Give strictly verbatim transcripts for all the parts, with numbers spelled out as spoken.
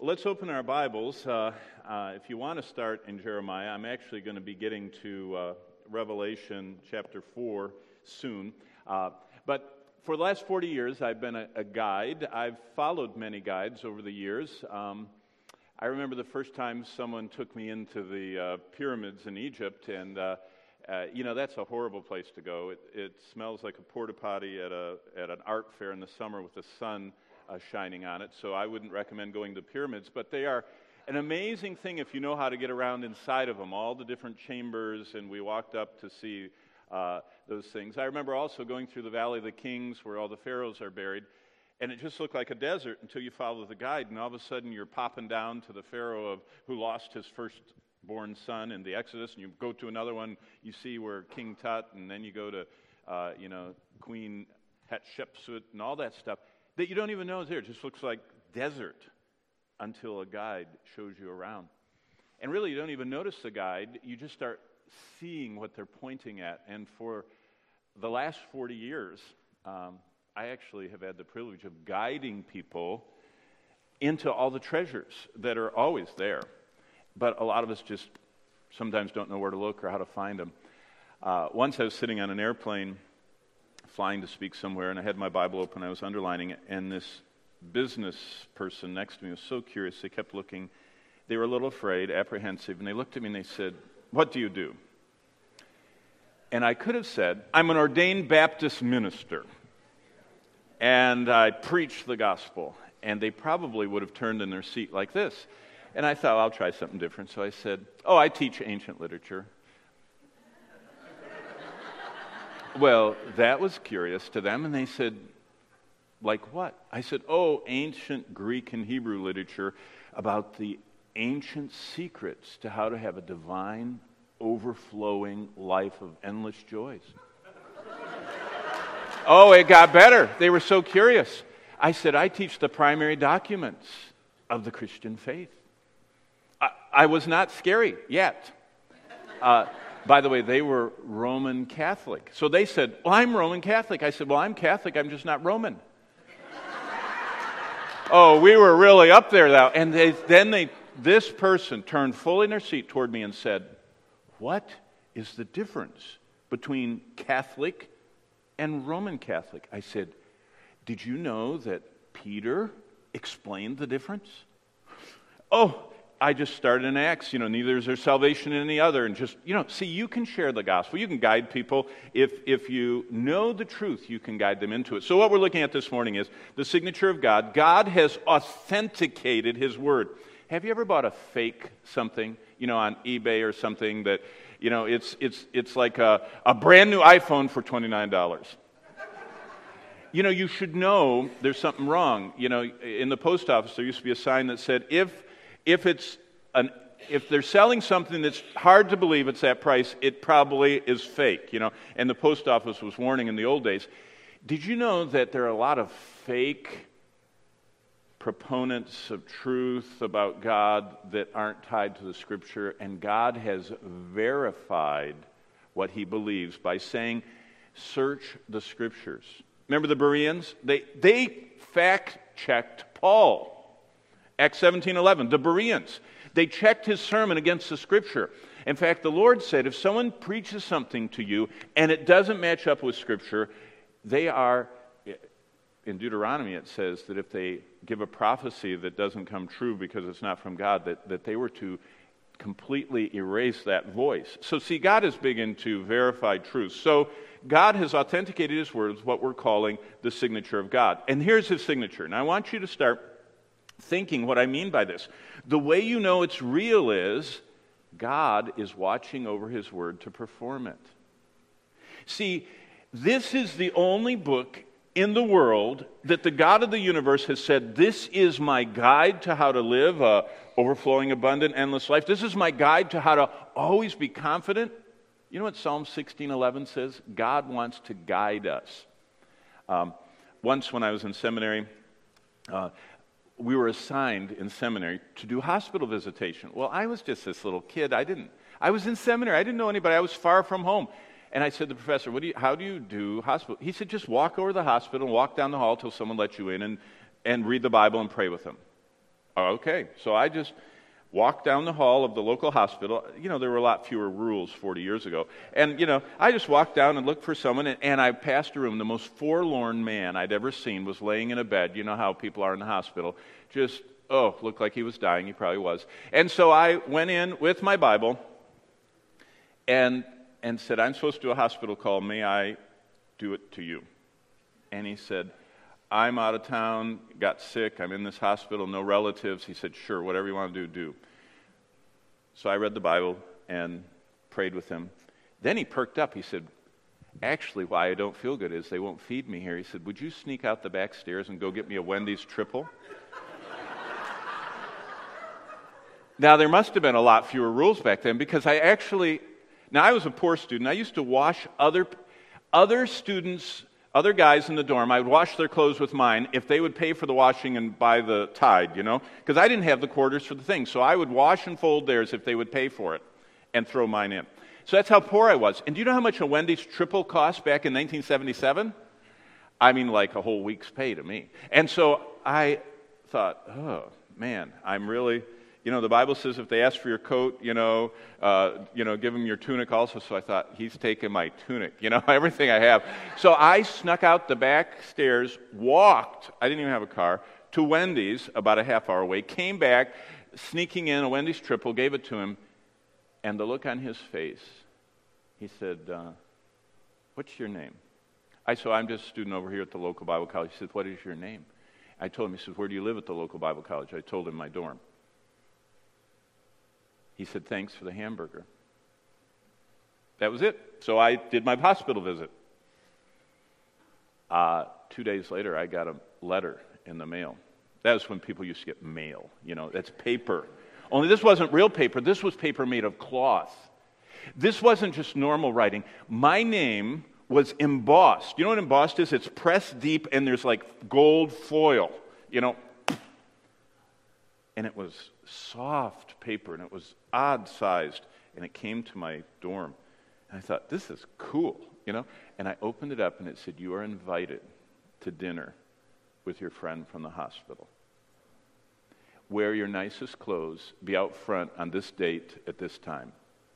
Let's open our Bibles. Uh, uh, if you want to start in Jeremiah, I'm actually going to be getting to uh, Revelation chapter four soon. Uh, but for the last forty years, I've been a, a guide. I've followed many guides over the years. Um, I remember the first time someone took me into the uh, pyramids in Egypt, and uh, uh, you know, that's a horrible place to go. It, it smells like a porta potty at a at an art fair in the summer with the sun Uh, shining on it, so I wouldn't recommend going to pyramids, but they are an amazing thing if you know how to get around inside of them, all the different chambers, and we walked up to see uh, those things. I remember also going through the Valley of the Kings where all the pharaohs are buried, and it just looked like a desert until you follow the guide, and all of a sudden you're popping down to the pharaoh of who lost his firstborn son in the Exodus, and you go to another one, you see where King Tut, and then you go to, uh, you know, Queen Hatshepsut and all that stuff that you don't even know is there. It just looks like desert until a guide shows you around. And really, you don't even notice the guide. You just start seeing what they're pointing at. And for the last forty years, um, I actually have had the privilege of guiding people into all the treasures that are always there. But a lot of us just sometimes don't know where to look or how to find them. Uh, once I was sitting on an airplane flying to speak somewhere, and I had my Bible open, I was underlining it, and this business person next to me was so curious, they kept looking, they were a little afraid, apprehensive, and they looked at me and they said, "What do you do?" And I could have said, "I'm an ordained Baptist minister, and I preach the gospel," and they probably would have turned in their seat like this. And I thought, well, I'll try something different, so I said, "Oh, I teach ancient literature." Well, that was curious to them, and they said, "Like what?" I said, "Oh, ancient Greek and Hebrew literature about the ancient secrets to how to have a divine, overflowing life of endless joys." Oh, it got better. They were so curious. I said, "I teach the primary documents of the Christian faith." I, I was not scary yet. Uh, By the way, they were Roman Catholic. So they said, "Well, I'm Roman Catholic." I said, "Well, I'm Catholic, I'm just not Roman." Oh, we were really up there now. And they, then they, this person turned fully in their seat toward me and said, "What is the difference between Catholic and Roman Catholic?" I said, "Did you know that Peter explained the difference?" Oh, I just started in Acts, you know, neither is there salvation in any other, and just, you know, see, you can share the gospel, you can guide people. If if you know the truth, you can guide them into it. So what we're looking at this morning is the signature of God. God has authenticated His Word. Have you ever bought a fake something, you know, on eBay or something that, you know, it's it's it's like a, a brand new iPhone for twenty-nine dollars? You know, you should know there's something wrong. You know, in the post office, there used to be a sign that said, if If it's an, if they're selling something that's hard to believe it's that price, it probably is fake, you know. And the post office was warning in the old days. Did you know that there are a lot of fake proponents of truth about God that aren't tied to the Scripture? And God has verified what He believes by saying, "Search the Scriptures." Remember the Bereans? They they fact-checked Paul. Acts seventeen eleven, the Bereans, they checked his sermon against the Scripture. In fact, the Lord said, if someone preaches something to you and it doesn't match up with Scripture, they are, in Deuteronomy it says that if they give a prophecy that doesn't come true because it's not from God, that, that they were to completely erase that voice. So see, God is big into verified truth. So God has authenticated His words, what we're calling the signature of God. And here's His signature. Now I want you to start thinking what I mean by this. The way you know it's real is God is watching over His Word to perform it. See, this is the only book in the world that the God of the universe has said, "This is my guide to how to live a overflowing, abundant, endless life. This is my guide to how to always be confident." You know what Psalm sixteen eleven says? God wants to guide us. Um, once when I was in seminary, uh, we were assigned in seminary to do hospital visitation. Well, I was just this little kid. I didn't. I was in seminary. I didn't know anybody. I was far from home. And I said to the professor, "What do you? How do you do hospital?" He said, "Just walk over to the hospital and walk down the hall till someone lets you in and, and read the Bible and pray with them." Okay, so I just walked down the hall of the local hospital. You know, there were a lot fewer rules forty years ago. And, you know, I just walked down and looked for someone, and, and I passed a room. The most forlorn man I'd ever seen was laying in a bed. You know how people are in the hospital. Just, oh, looked like he was dying. He probably was. And so I went in with my Bible and and said, I'm supposed to do a hospital call. May I do it to you? And he said, I'm out of town, got sick, I'm in this hospital, no relatives. He said, sure, whatever you want to do, do. So I read the Bible and prayed with him. Then he perked up. He said, actually, why I don't feel good is they won't feed me here. He said, would you sneak out the back stairs and go get me a Wendy's triple? Now, there must have been a lot fewer rules back then because I actually, now I was a poor student. I used to wash other, other students' Other guys in the dorm, I would wash their clothes with mine if they would pay for the washing and buy the Tide, you know, because I didn't have the quarters for the thing. So I would wash and fold theirs if they would pay for it and throw mine in. So that's how poor I was. And do you know how much a Wendy's triple cost back in nineteen seventy-seven? I mean, like a whole week's pay to me. And so I thought, oh, man, I'm really... You know, the Bible says if they ask for your coat, you know, uh, you know, give them your tunic also. So I thought, he's taking my tunic, you know, everything I have. So I snuck out the back stairs, walked, I didn't even have a car, to Wendy's, about a half hour away, came back, sneaking in a Wendy's triple, gave it to him, and the look on his face, he said, uh, what's your name? I said, I'm just a student over here at the local Bible college. He said, what is your name? I told him, he said, where do you live at the local Bible college? I told him my dorm. He said, thanks for the hamburger. That was it. So I did my hospital visit. Uh, two days later, I got a letter in the mail. That was when people used to get mail. You know, that's paper. Only this wasn't real paper. This was paper made of cloth. This wasn't just normal writing. My name was embossed. You know what embossed is? It's pressed deep, and there's like gold foil, you know. And it was soft paper, and it was odd-sized, and it came to my dorm. And I thought, this is cool, you know? And I opened it up, and it said, you are invited to dinner with your friend from the hospital. Wear your nicest clothes, be out front on this date at this time.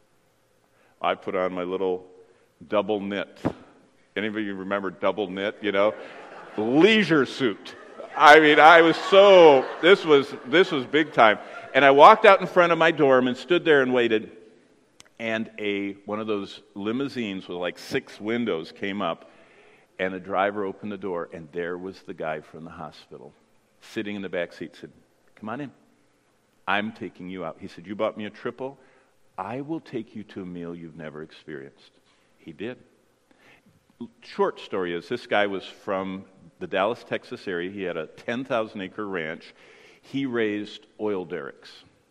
I put on my little double knit. Anybody remember double knit, you know? Leisure suit. I mean, I was so, this was this was big time. And I walked out in front of my dorm and stood there and waited, and a one of those limousines with like six windows came up, and a driver opened the door, and there was the guy from the hospital sitting in the back seat. Said, come on in. I'm taking you out. He said, you bought me a triple? I will take you to a meal you've never experienced. He did. Short story is, this guy was from the Dallas, Texas area. He had a ten thousand acre ranch. He raised oil derricks,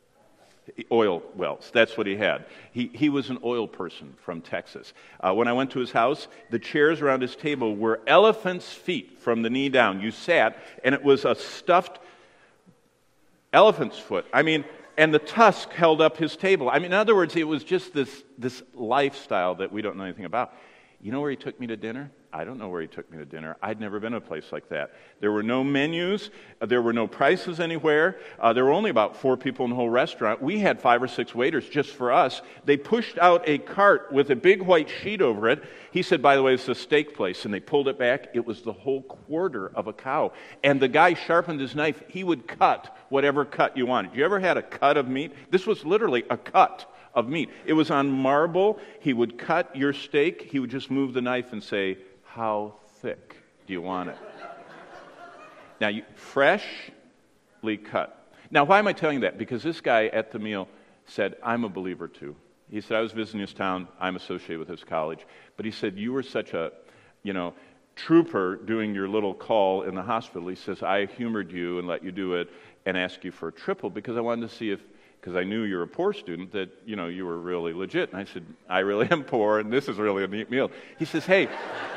oil wells. That's what he had. He he was an oil person from Texas. Uh, when I went to his house, the chairs around his table were elephant's feet from the knee down. You sat, and it was a stuffed elephant's foot. I mean, and the tusk held up his table. I mean, in other words, it was just this this lifestyle that we don't know anything about. You know where he took me to dinner? I don't know where he took me to dinner. I'd never been to a place like that. There were no menus. Uh, there were no prices anywhere. Uh, there were only about four people in the whole restaurant. We had five or six waiters just for us. They pushed out a cart with a big white sheet over it. He said, by the way, it's a steak place. And they pulled it back. It was the whole quarter of a cow. And the guy sharpened his knife. He would cut whatever cut you wanted. You ever had a cut of meat? This was literally a cut of meat. It was on marble. He would cut your steak. He would just move the knife and say, how thick do you want it? Now, you, freshly cut. Now, why am I telling you that? Because this guy at the meal said, I'm a believer too. He said, I was visiting his town. I'm associated with his college. But he said, you were such a, you know, trooper doing your little call in the hospital. He says, I humored you and let you do it and asked you for a triple because I wanted to see if, because I knew you're a poor student, that, you know, you were really legit. And I said, I really am poor, and this is really a neat meal. He says, hey...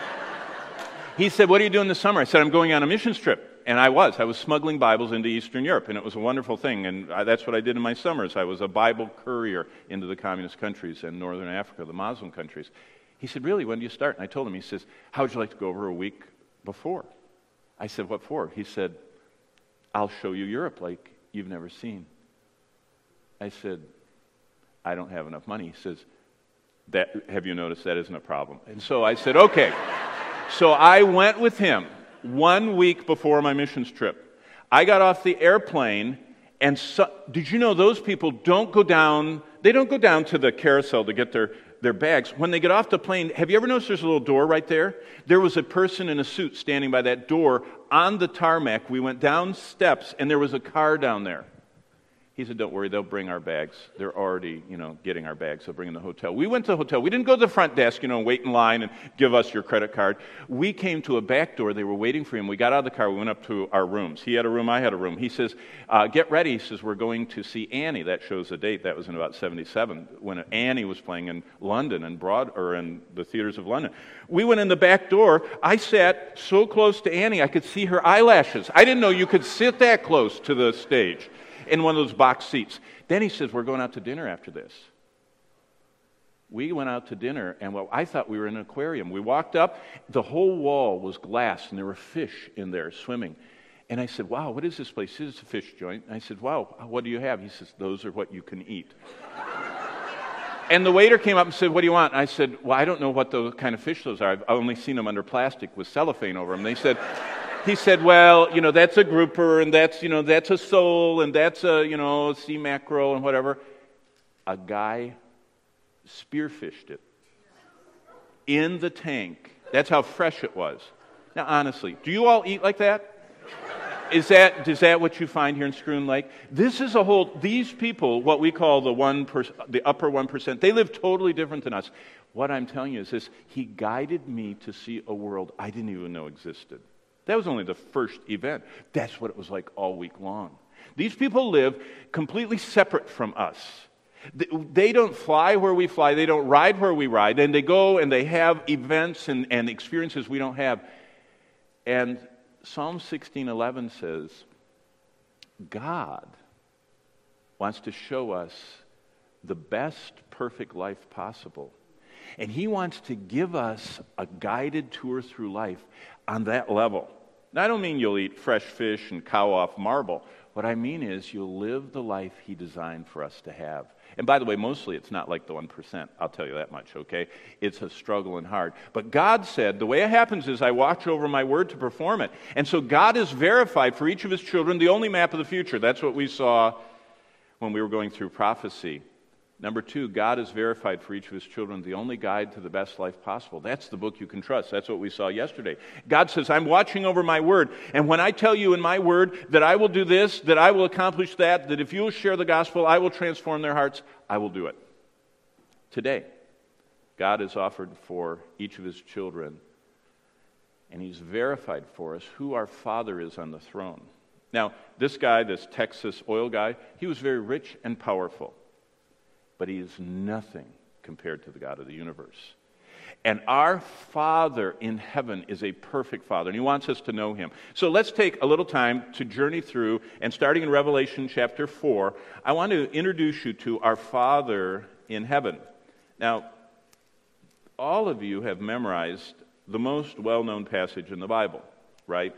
He said, what are you doing this summer? I said, I'm going on a missions trip. And I was. I was smuggling Bibles into Eastern Europe, and it was a wonderful thing. And I, that's what I did in my summers. I was a Bible courier into the communist countries and Northern Africa, the Muslim countries. He said, really, when do you start? And I told him, he says, how would you like to go over a week before? I said, what for? He said, I'll show you Europe like you've never seen. I said, I don't have enough money. He says, that, have you noticed that isn't a problem? And so I said, okay. So I went with him one week before my missions trip. I got off the airplane, and so, did you know those people don't go down, they don't go down to the carousel to get their, their bags. When they get off the plane, have you ever noticed there's a little door right there? There was a person in a suit standing by that door on the tarmac. We went down steps, and there was a car down there. He said, don't worry, they'll bring our bags. They're already, you know, getting our bags. They'll bring in the hotel. We went to the hotel. We didn't go to the front desk, you know, wait in line and give us your credit card. We came to a back door. They were waiting for him. We got out of the car. We went up to our rooms. He had a room. I had a room. He says, uh, get ready. He says, we're going to see Annie. That shows the date. That was in about seventy-seven when Annie was playing in London and Broad, or in the theaters of London. We went in the back door. I sat so close to Annie, I could see her eyelashes. I didn't know you could sit that close to the stage in one of those box seats. Then he says, we're going out to dinner after this. We went out to dinner, and well, I thought we were in an aquarium. We walked up, the whole wall was glass, and there were fish in there swimming. And I said, wow, what is this place? This is a fish joint. And I said, wow, what do you have? He says, those are what you can eat. And the waiter came up and said, what do you want? And I said, well, I don't know what those kind of fish those are. I've only seen them under plastic with cellophane over them. They said, he said, well, you know, that's a grouper, and that's, you know, that's a sole, and that's a, you know, sea mackerel, and whatever. A guy spearfished it in the tank. That's how fresh it was. Now, honestly, do you all eat like that? Is that is that what you find here in Scroon Lake? This is a whole. These people, what we call the one, per, the upper one percent, they live totally different than us. What I'm telling you is this: he guided me to see a world I didn't even know existed. That was only the first event. That's what it was like all week long. These people live completely separate from us. They don't fly where we fly. They don't ride where we ride. And they go and they have events and, and experiences we don't have. And Psalm sixteen eleven says, God wants to show us the best perfect life possible. And he wants to give us a guided tour through life on that level. Now, I don't mean you'll eat fresh fish and cow off marble. What I mean is you'll live the life he designed for us to have. And by the way, mostly it's not like the one percent. I'll tell you that much, okay? It's a struggle and hard. But God said, the way it happens is I watch over my word to perform it. And so God is verified for each of his children, the only map of the future. That's what we saw when we were going through prophecy. Number two, God is verified for each of his children, the only guide to the best life possible. That's the book you can trust. That's what we saw yesterday. God says, I'm watching over my word, and when I tell you in my word that I will do this, that I will accomplish that, that if you will share the gospel, I will transform their hearts, I will do it. Today, God has offered for each of his children, and he's verified for us who our Father is on the throne. Now, this guy, this Texas oil guy, he was very rich and powerful. But he is nothing compared to the God of the universe. And our Father in heaven is a perfect Father, and he wants us to know him. So let's take a little time to journey through, and starting in Revelation chapter four, I want to introduce you to our Father in heaven. Now, all of you have memorized the most well-known passage in the Bible, right?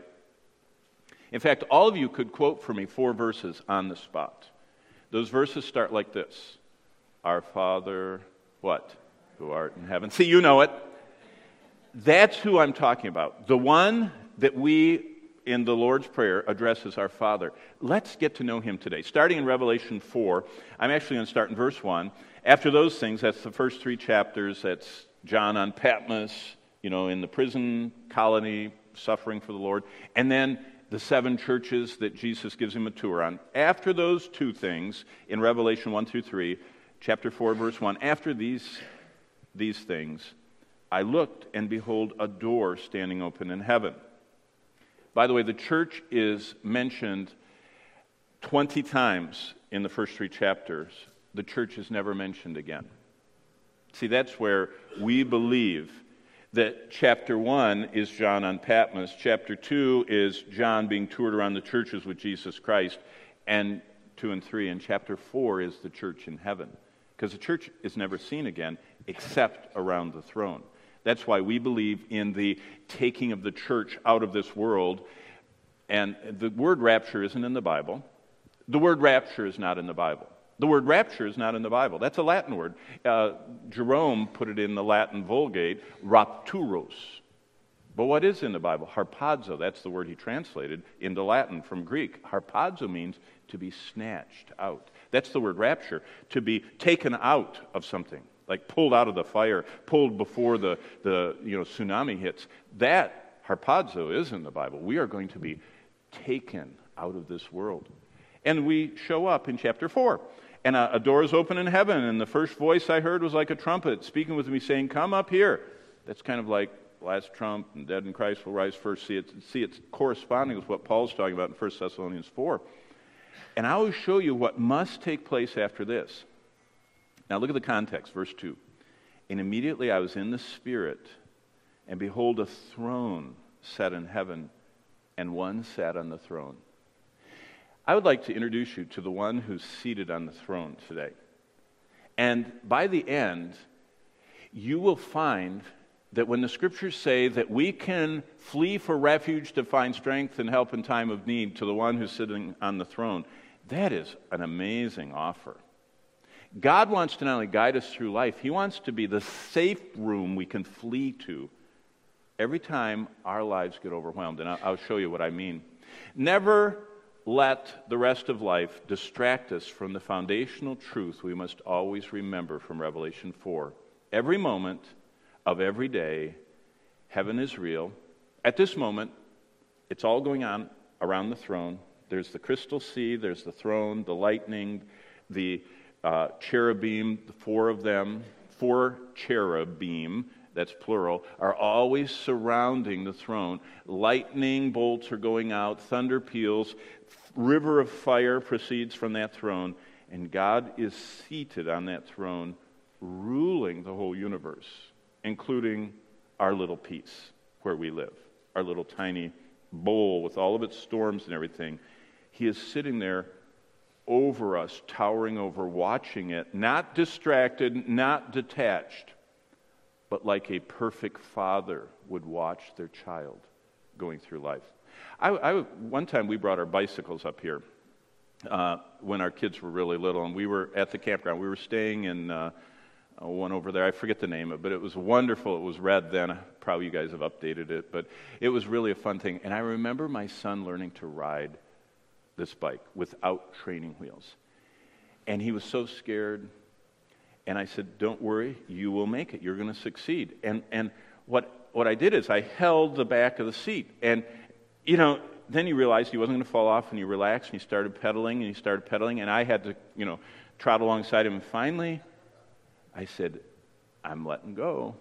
In fact, all of you could quote for me four verses on the spot. Those verses start like this. Our Father, what? Who art in heaven. See, you know it. That's who I'm talking about. The one that we, in the Lord's Prayer, address as our Father. Let's get to know him today. Starting in Revelation four, I'm actually going to start in verse one. After those things, that's the first three chapters. That's John on Patmos, you know, in the prison colony, suffering for the Lord. And then the seven churches that Jesus gives him a tour on. After those two things, in Revelation one through three, chapter four, verse one, after these, these things, I looked, and behold, a door standing open in heaven. By the way, the church is mentioned twenty times in the first three chapters. The church is never mentioned again. See, that's where we believe that chapter one is John on Patmos, chapter two is John being toured around the churches with Jesus Christ, and two and three, and chapter four is the church in heaven. Because the church is never seen again except around the throne. That's why we believe in the taking of the church out of this world. And the word rapture isn't in the Bible. The word rapture is not in the Bible. The word rapture is not in the Bible. That's a Latin word. Uh, Jerome put it in the Latin Vulgate, rapturos. But what is in the Bible? Harpazo. That's the word he translated into Latin from Greek. Harpazo means to be snatched out. That's the word rapture, to be taken out of something, like pulled out of the fire, pulled before the, the you know tsunami hits. That harpazo is in the Bible. We are going to be taken out of this world. And we show up in chapter four. And a, a door is open in heaven, and the first voice I heard was like a trumpet speaking with me, saying, "Come up here." That's kind of like last trump, and dead in Christ will rise first. See, it's, see, it's corresponding with what Paul's talking about in First Thessalonians four. And I will show you what must take place after this. Now look at the context, verse two. "And immediately I was in the Spirit, and behold, a throne set in heaven, and one sat on the throne." I would like to introduce you to the one who's seated on the throne today. And by the end, you will find that when the scriptures say that we can flee for refuge to find strength and help in time of need to the one who's sitting on the throne, that is an amazing offer. God wants to not only guide us through life, he wants to be the safe room we can flee to every time our lives get overwhelmed. And I'll show you what I mean. Never let the rest of life distract us from the foundational truth we must always remember from Revelation four. Every moment of every day, heaven is real. At this moment, it's all going on around the throne. There's the crystal sea, there's the throne, the lightning, the uh, cherubim, the four of them, four cherubim, that's plural, are always surrounding the throne. Lightning bolts are going out, thunder peals, river of fire proceeds from that throne, and God is seated on that throne, ruling the whole universe, including our little piece where we live, our little tiny bowl with all of its storms and everything. He is sitting there over us, towering over, watching it, not distracted, not detached, but like a perfect father would watch their child going through life. I, I, one time we brought our bicycles up here uh, when our kids were really little, and we were at the campground. We were staying in uh, one over there. I forget the name of it, but it was wonderful. It was red then. Probably you guys have updated it, but it was really a fun thing. And I remember my son learning to ride this bike without training wheels. And he was so scared. And I said, "Don't worry, you will make it. You're going to succeed." And and what what I did is I held the back of the seat. And, you know, then you realized he wasn't going to fall off, and you relaxed, and he started pedaling, and he started pedaling, and I had to, you know, trot alongside him. And finally, I said, "I'm letting go."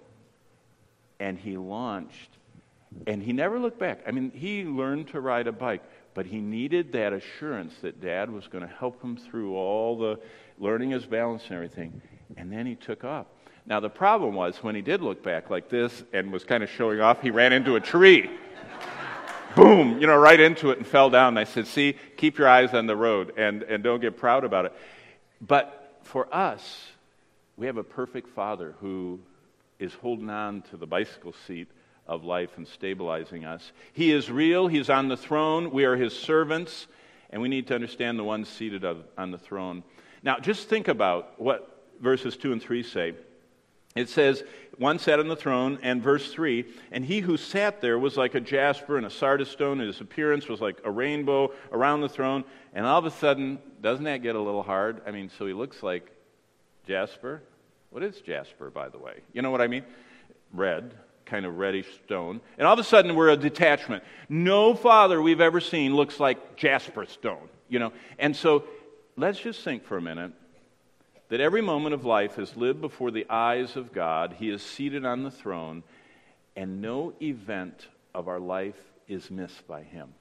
And he launched, and he never looked back. I mean, he learned to ride a bike, but he needed that assurance that Dad was going to help him through all the learning his balance and everything. And then he took off. Now, the problem was when he did look back like this and was kind of showing off, he ran into a tree. Boom, you know, right into it and fell down. And I said, "See, keep your eyes on the road and, and don't get proud about it." But for us, we have a perfect Father who is holding on to the bicycle seat of life and stabilizing us. He is real. He's on the throne. We are his servants. And we need to understand the one seated on the throne. Now, just think about what verses two and three say. It says, one sat on the throne, and verse three, "And he who sat there was like a jasper and a sardis stone, and his appearance was like a rainbow around the throne." And all of a sudden, doesn't that get a little hard? I mean, so he looks like jasper. What is jasper, by the way? You know what I mean? Red, kind of reddish stone. And all of a sudden, we're a detachment. No father we've ever seen looks like jasper stone, you know. And so, let's just think for a minute that every moment of life is lived before the eyes of God. He is seated on the throne, and no event of our life is missed by him.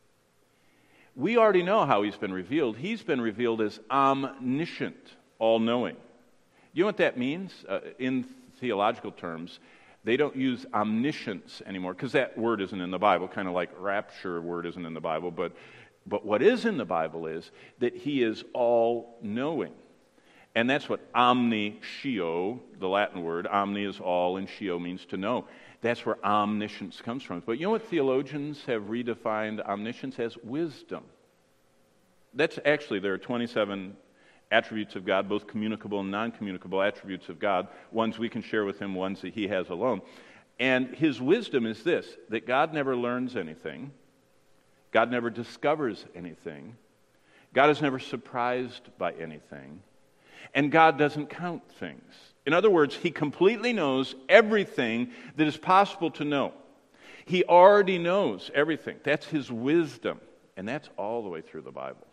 We already know how he's been revealed. He's been revealed as omniscient, all-knowing. You know what that means? Uh, in theological terms, they don't use omniscience anymore, because that word isn't in the Bible, kind of like rapture word isn't in the Bible, but, but what is in the Bible is that he is all-knowing. And that's what omniscio, the Latin word, omni is all and scio means to know. That's where omniscience comes from. But you know what theologians have redefined omniscience as? Wisdom. That's actually, there are twenty-seven attributes of God, both communicable and non-communicable attributes of God, ones we can share with him, ones that he has alone. And his wisdom is this, that God never learns anything. God never discovers anything. God is never surprised by anything. And God doesn't count things. In other words, he completely knows everything that is possible to know. He already knows everything. That's his wisdom. And that's all the way through the Bible.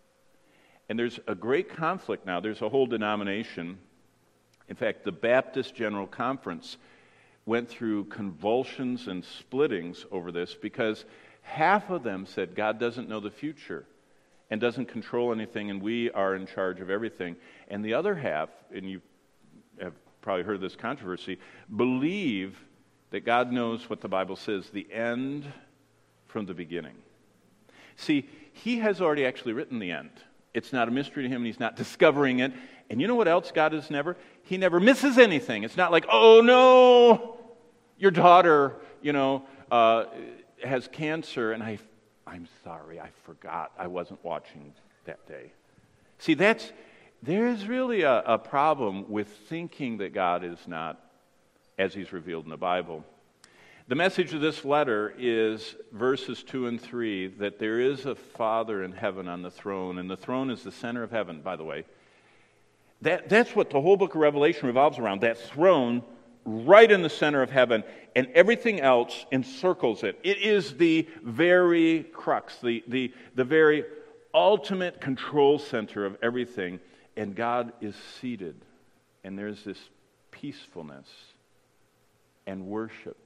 And there's a great conflict now. There's a whole denomination. In fact, the Baptist General Conference went through convulsions and splittings over this because half of them said God doesn't know the future and doesn't control anything, and we are in charge of everything. And the other half, and you have probably heard of this controversy, believe that God knows what the Bible says, the end from the beginning. See, he has already actually written the end. It's not a mystery to him, and he's not discovering it. And you know what else God is never? He never misses anything. It's not like, oh no, your daughter, you know, uh, has cancer, and I, I'm sorry, I forgot. I wasn't watching that day. See, that's, there is really a, a problem with thinking that God is not as he's revealed in the Bible. The message of this letter is verses two and three, that there is a Father in heaven on the throne, and the throne is the center of heaven, by the way. That, that's what the whole book of Revelation revolves around, that throne right in the center of heaven, and everything else encircles it. It is the very crux, the, the, the very ultimate control center of everything, and God is seated, and there's this peacefulness and worship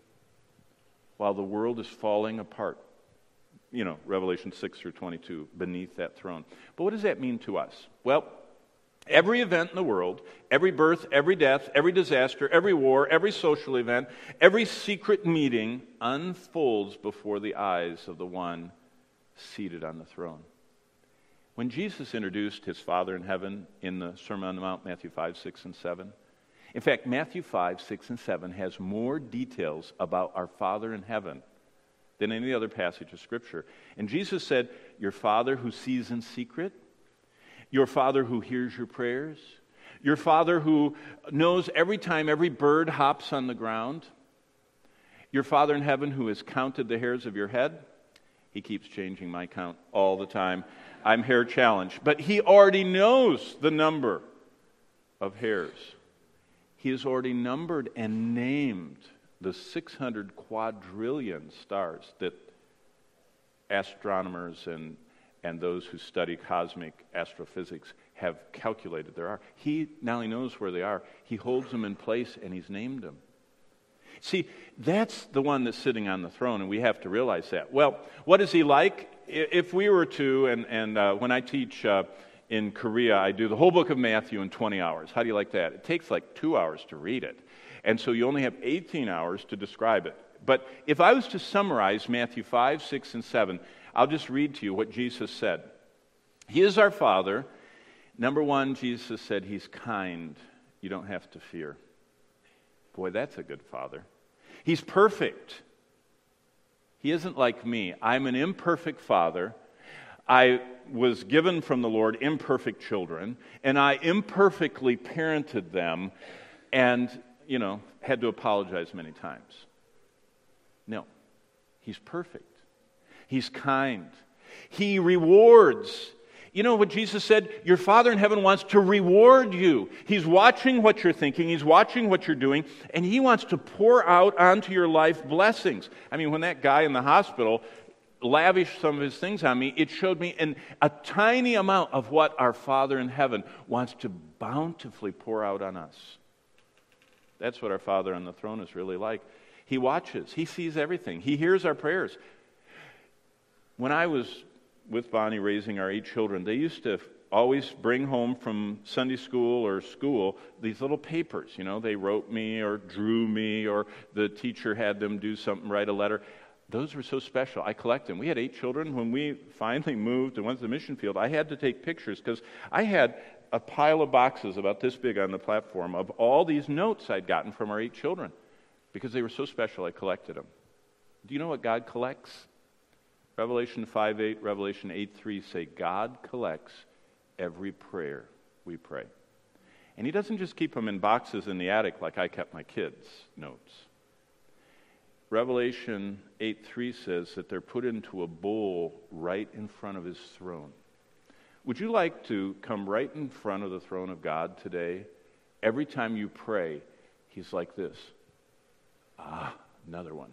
while the world is falling apart. You know, Revelation six through twenty-two, beneath that throne. But what does that mean to us? Well, every event in the world, every birth, every death, every disaster, every war, every social event, every secret meeting unfolds before the eyes of the one seated on the throne. When Jesus introduced his Father in heaven in the Sermon on the Mount, Matthew five, six, and seven, in fact, Matthew five, six, and seven has more details about our Father in heaven than any other passage of Scripture. And Jesus said, your Father who sees in secret, your Father who hears your prayers, your Father who knows every time every bird hops on the ground, your Father in heaven who has counted the hairs of your head. He keeps changing my count all the time. I'm hair challenged. But he already knows the number of hairs. He has already numbered and named the six hundred quadrillion stars that astronomers and, and those who study cosmic astrophysics have calculated there are. He not only knows where they are, he holds them in place and he's named them. See, that's the one that's sitting on the throne, and we have to realize that. Well, what is he like? If we were to, and, and uh, when I teach uh, in Korea, I do the whole book of Matthew in twenty hours. How do you like that? It takes like two hours to read it. And so you only have eighteen hours to describe it. But if I was to summarize Matthew five, six, and seven, I'll just read to you what Jesus said. He is our Father. Number one, Jesus said he's kind. You don't have to fear. Boy, that's a good Father. He's perfect. He isn't like me. I'm an imperfect father. I was given from the Lord imperfect children, and I imperfectly parented them and, you know, had to apologize many times. No, he's perfect. He's kind. He rewards. You know what Jesus said? Your Father in heaven wants to reward you. He's watching what you're thinking. He's watching what you're doing. And he wants to pour out onto your life blessings. I mean, when that guy in the hospital lavished some of his things on me, it showed me an, a tiny amount of what our Father in heaven wants to bountifully pour out on us. That's what our Father on the throne is really like. He watches. He sees everything. He hears our prayers. When I was with Bonnie raising our eight children, they used to always bring home from Sunday school or school these little papers. You know, they wrote me or drew me, or the teacher had them do something, write a letter. Those were so special. I collect them. We had eight children. When we finally moved and went to the mission field, I had to take pictures because I had a pile of boxes about this big on the platform of all these notes I'd gotten from our eight children. Because they were so special, I collected them. Do you know what God collects? Revelation five eight, Revelation eight three say God collects every prayer we pray. And he doesn't just keep them in boxes in the attic like I kept my kids' notes. Revelation eight three says that they're put into a bowl right in front of his throne. Would you like to come right in front of the throne of God today? Every time you pray, he's like this. Ah, another one.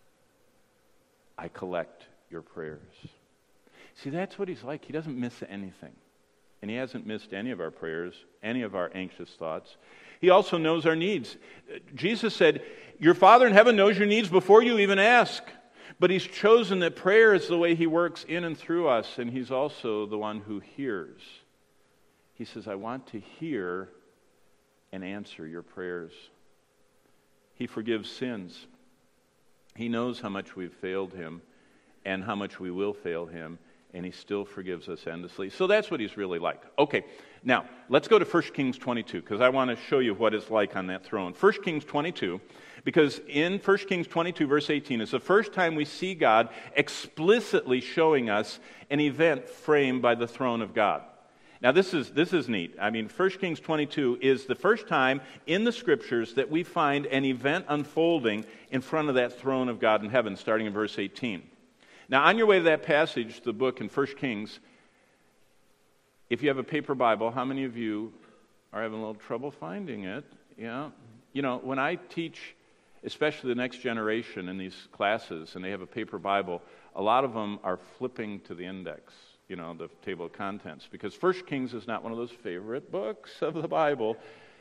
I collect your prayers. See, that's what he's like. He doesn't miss anything. And he hasn't missed any of our prayers, any of our anxious thoughts. He also knows our needs. Jesus said, your Father in heaven knows your needs before you even ask. But he's chosen that prayer is the way he works in and through us, and he's also the one who hears. He says, I want to hear and answer your prayers. He forgives sins. He knows how much we've failed him and how much we will fail him, and he still forgives us endlessly. So that's what he's really like. Okay, now, let's go to First Kings twenty-two, because I want to show you what it's like on that throne. First Kings twenty-two, because in First Kings twenty-two, verse eighteen, is the first time we see God explicitly showing us an event framed by the throne of God. Now, this is this is neat. I mean, First Kings twenty-two is the first time in the Scriptures that we find an event unfolding in front of that throne of God in heaven, starting in verse eighteen. Now, on your way to that passage, the book in First Kings, if you have a paper Bible, how many of you are having a little trouble finding it? Yeah. You know, when I teach, especially the next generation in these classes, and they have a paper Bible, a lot of them are flipping to the index, you know, the table of contents, because First Kings is not one of those favorite books of the Bible.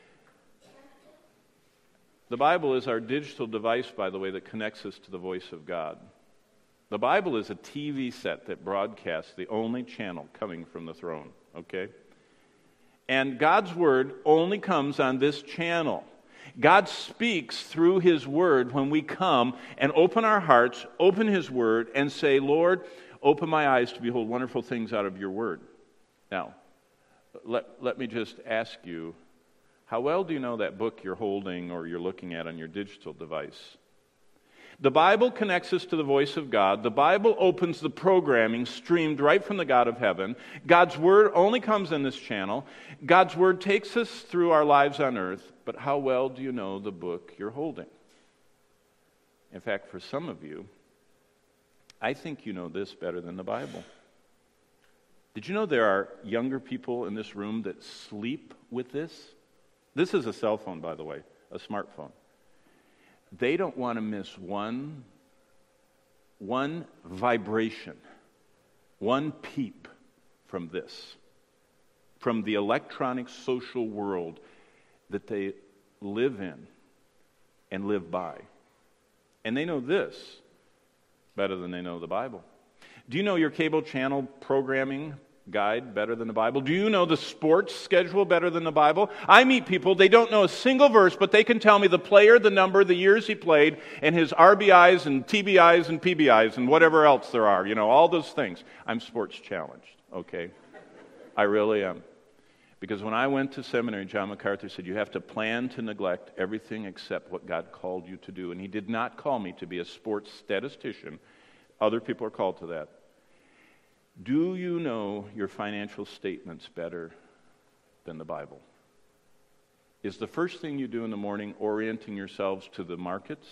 The Bible is our digital device, by the way, that connects us to the voice of God. The Bible is a T V set that broadcasts the only channel coming from the throne, okay? And God's Word only comes on this channel. God speaks through His Word when we come and open our hearts, open His Word, and say, Lord, open my eyes to behold wonderful things out of your Word. Now, let, let me just ask you, how well do you know that book you're holding or you're looking at on your digital device? The Bible connects us to the voice of God. The Bible opens the programming streamed right from the God of heaven. God's Word only comes in this channel. God's Word takes us through our lives on earth. But how well do you know the book you're holding? In fact, for some of you, I think you know this better than the Bible. Did you know there are younger people in this room that sleep with this? This is a cell phone, by the way, a smartphone. They don't want to miss one, one vibration, one peep from this, from the electronic social world that they live in and live by. And they know this better than they know the Bible. Do you know your cable channel programming guide better than the Bible? Do you know the sports schedule better than the Bible? I meet people, they don't know a single verse, but they can tell me the player, the number, the years he played, and his R B Is and T B Is and P B Is and whatever else there are, you know, all those things. I'm sports challenged, okay? I really am. Because when I went to seminary, John MacArthur said, you have to plan to neglect everything except what God called you to do. And he did not call me to be a sports statistician. Other people are called to that. Do you know your financial statements better than the Bible? Is the first thing you do in the morning orienting yourselves to the markets?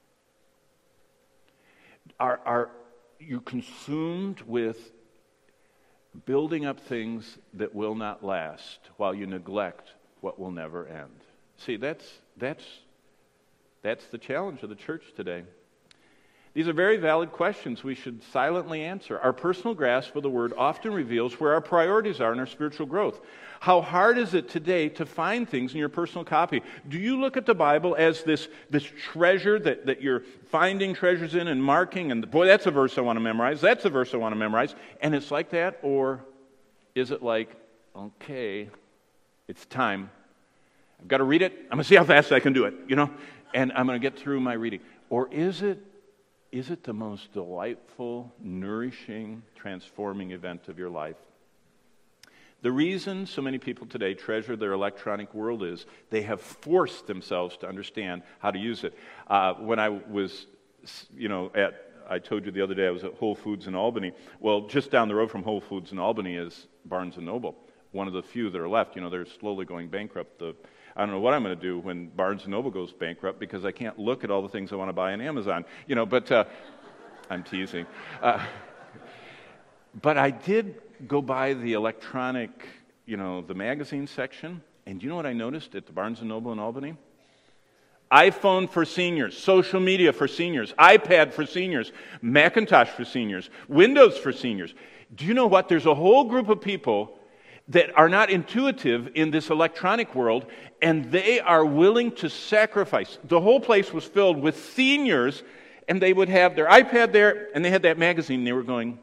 Are, are you consumed with building up things that will not last while you neglect what will never end? See, that's that's that's the challenge of the church today. These are very valid questions we should silently answer. Our personal grasp of the Word often reveals where our priorities are in our spiritual growth. How hard is it today to find things in your personal copy? Do you look at the Bible as this, this treasure that, that you're finding treasures in and marking, and boy, that's a verse I want to memorize, that's a verse I want to memorize, and it's like that? Or is it like, okay, it's time. I've got to read it. I'm going to see how fast I can do it, you know, and I'm going to get through my reading. Or is it Is it the most delightful, nourishing, transforming event of your life? The reason so many people today treasure their electronic world is they have forced themselves to understand how to use it. Uh, when I was, you know, at I told you the other day I was at Whole Foods in Albany. Well, just down the road from Whole Foods in Albany is Barnes and Noble, one of the few that are left. You know, they're slowly going bankrupt. The, I don't know what I'm going to do when Barnes and Noble goes bankrupt because I can't look at all the things I want to buy on Amazon. You know, but uh, I'm teasing. Uh, but I did go by the electronic, you know, the magazine section, and you know what I noticed at the Barnes and Noble in Albany? iPhone for seniors, social media for seniors, iPad for seniors, Macintosh for seniors, Windows for seniors. Do you know what? There's a whole group of people that are not intuitive in this electronic world, and they are willing to sacrifice. The whole place was filled with seniors, and they would have their iPad there, and they had that magazine, and they were going,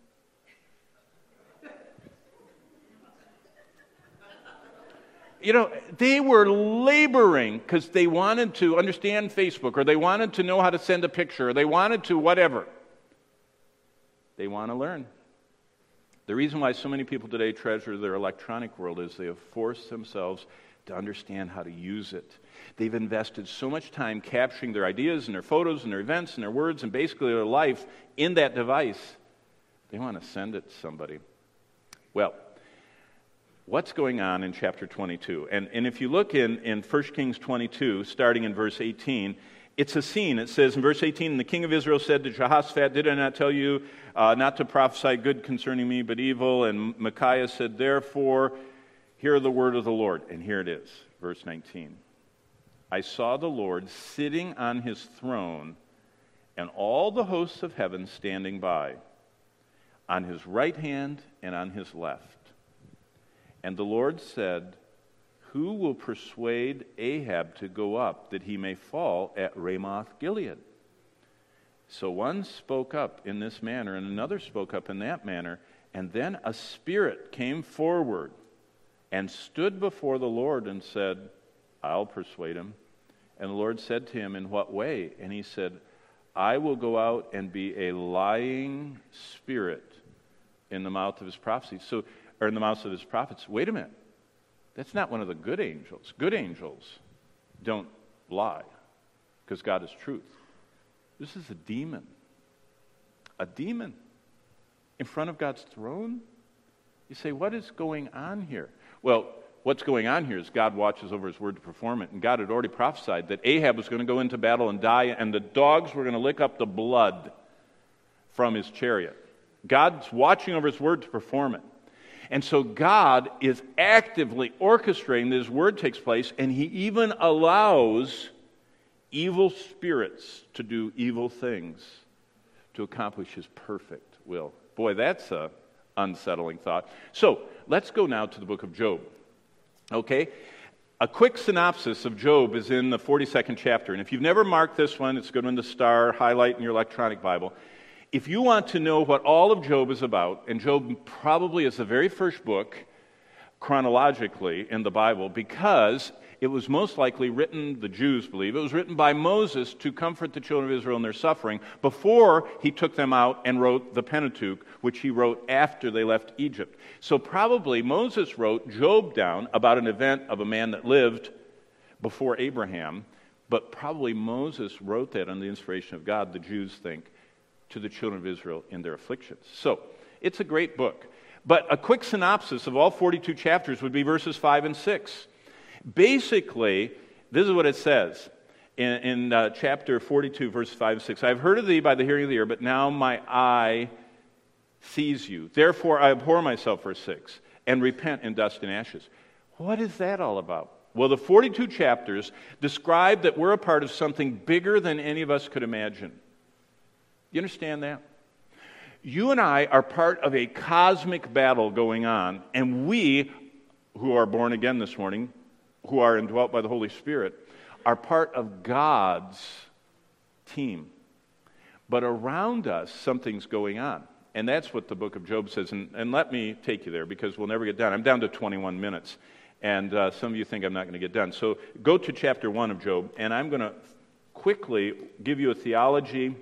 you know, they were laboring because they wanted to understand Facebook, or they wanted to know how to send a picture, or they wanted to whatever. They want to learn. The reason why so many people today treasure their electronic world is they have forced themselves to understand how to use it. They've invested so much time capturing their ideas and their photos and their events and their words and basically their life in that device. They want to send it to somebody. Well, what's going on in chapter twenty-two? And, and if you look in, in First Kings twenty-two, starting in verse eighteen, it's a scene. It says in verse eighteen, "And the king of Israel said to Jehoshaphat, Did I not tell you uh, not to prophesy good concerning me, but evil? And Micaiah said, Therefore, hear the word of the Lord." And here it is, verse nineteen. "I saw the Lord sitting on his throne, and all the hosts of heaven standing by, on his right hand and on his left. And the Lord said, Who will persuade Ahab to go up, that he may fall at Ramoth Gilead? So one spoke up in this manner, and another spoke up in that manner, and then a spirit came forward and stood before the Lord and said, I'll persuade him. And the Lord said to him, In what way? And he said, I will go out and be a lying spirit in the mouth of his prophecy. So or in the mouths of his prophets. Wait a minute. That's not one of the good angels. Good angels don't lie because God is truth. This is a demon. A demon in front of God's throne? You say, what is going on here? Well, what's going on here is God watches over his word to perform it. And God had already prophesied that Ahab was going to go into battle and die, and the dogs were going to lick up the blood from his chariot. God's watching over his word to perform it. And so God is actively orchestrating that his word takes place, and he even allows evil spirits to do evil things to accomplish his perfect will. Boy, that's an unsettling thought. So let's go now to the book of Job. Okay? A quick synopsis of Job is in the forty-second chapter. And if you've never marked this one, it's a good one to star, highlight in your electronic Bible. If you want to know what all of Job is about, and Job probably is the very first book chronologically in the Bible because it was most likely written, the Jews believe, it was written by Moses to comfort the children of Israel in their suffering before he took them out and wrote the Pentateuch, which he wrote after they left Egypt. So probably Moses wrote Job down about an event of a man that lived before Abraham, but probably Moses wrote that under the inspiration of God, the Jews think, to the children of Israel in their afflictions. So, it's a great book. But a quick synopsis of all forty-two chapters would be verses five and six. Basically, this is what it says in, in uh, chapter forty-two, verses five and six. I have heard of thee by the hearing of the ear, but now my eye sees you. Therefore I abhor myself, verse six, and repent in dust and ashes. What is that all about? Well, the forty-two chapters describe that we're a part of something bigger than any of us could imagine. You understand that? You and I are part of a cosmic battle going on, and we, who are born again this morning, who are indwelt by the Holy Spirit, are part of God's team. But around us, something's going on. And that's what the book of Job says. And, and let me take you there, because we'll never get done. I'm down to twenty-one minutes. And uh, some of you think I'm not going to get done. So go to chapter one of Job, and I'm going to quickly give you a theology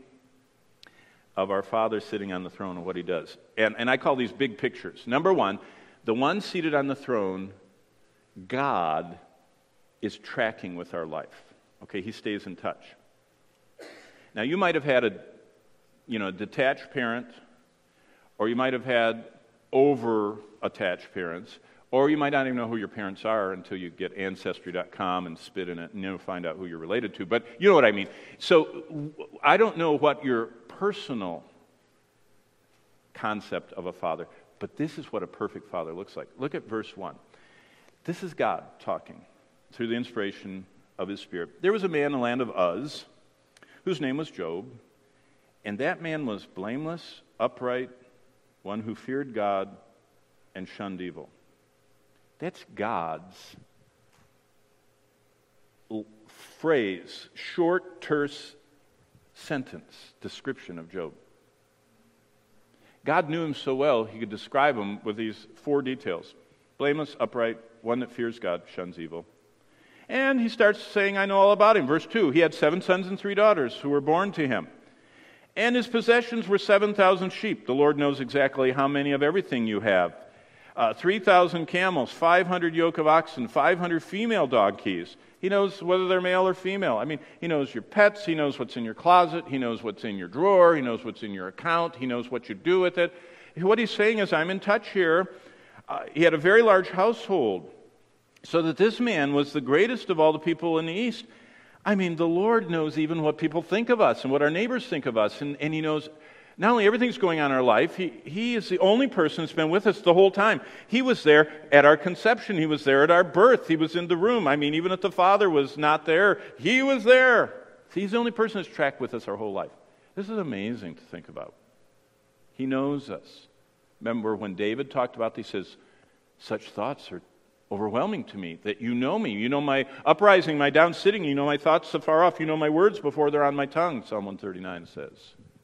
of our Father sitting on the throne and what he does. And, and I call these big pictures. Number one, the one seated on the throne, God, is tracking with our life. Okay, he stays in touch. Now, you might have had a you know, a detached parent, or you might have had over-attached parents, or you might not even know who your parents are until you get Ancestry dot com and spit in it and you'll find out who you're related to. But you know what I mean. So I don't know what your personal concept of a father, but this is what a perfect father looks like. Look at verse one. This is God talking through the inspiration of his Spirit. There was a man in the land of Uz whose name was Job, and that man was blameless, upright, one who feared God and shunned evil. That's God's phrase, short, terse sentence description of Job. God knew him so well, he could describe him with these four details. Blameless, upright, one that fears God, shuns evil. And he starts saying, I know all about him. Verse two, he had seven sons and three daughters who were born to him. And his possessions were seven thousand sheep. The Lord knows exactly how many of everything you have. Uh, three thousand camels, five hundred yoke of oxen, five hundred female donkeys. He knows whether they're male or female. I mean, he knows your pets. He knows what's in your closet. He knows what's in your drawer. He knows what's in your account. He knows what you do with it. What he's saying is, I'm in touch here. Uh, he had a very large household, so that this man was the greatest of all the people in the East. I mean, the Lord knows even what people think of us and what our neighbors think of us. And, and he knows not only everything's going on in our life, he, he is the only person that's been with us the whole time. He was there at our conception. He was there at our birth. He was in the room. I mean, even if the Father was not there, he was there. He's the only person that's tracked with us our whole life. This is amazing to think about. He knows us. Remember when David talked about this, he says, such thoughts are overwhelming to me, that you know me. You know my uprising, my down sitting. You know my thoughts afar off. You know my words before they're on my tongue, Psalm one thirty-nine says.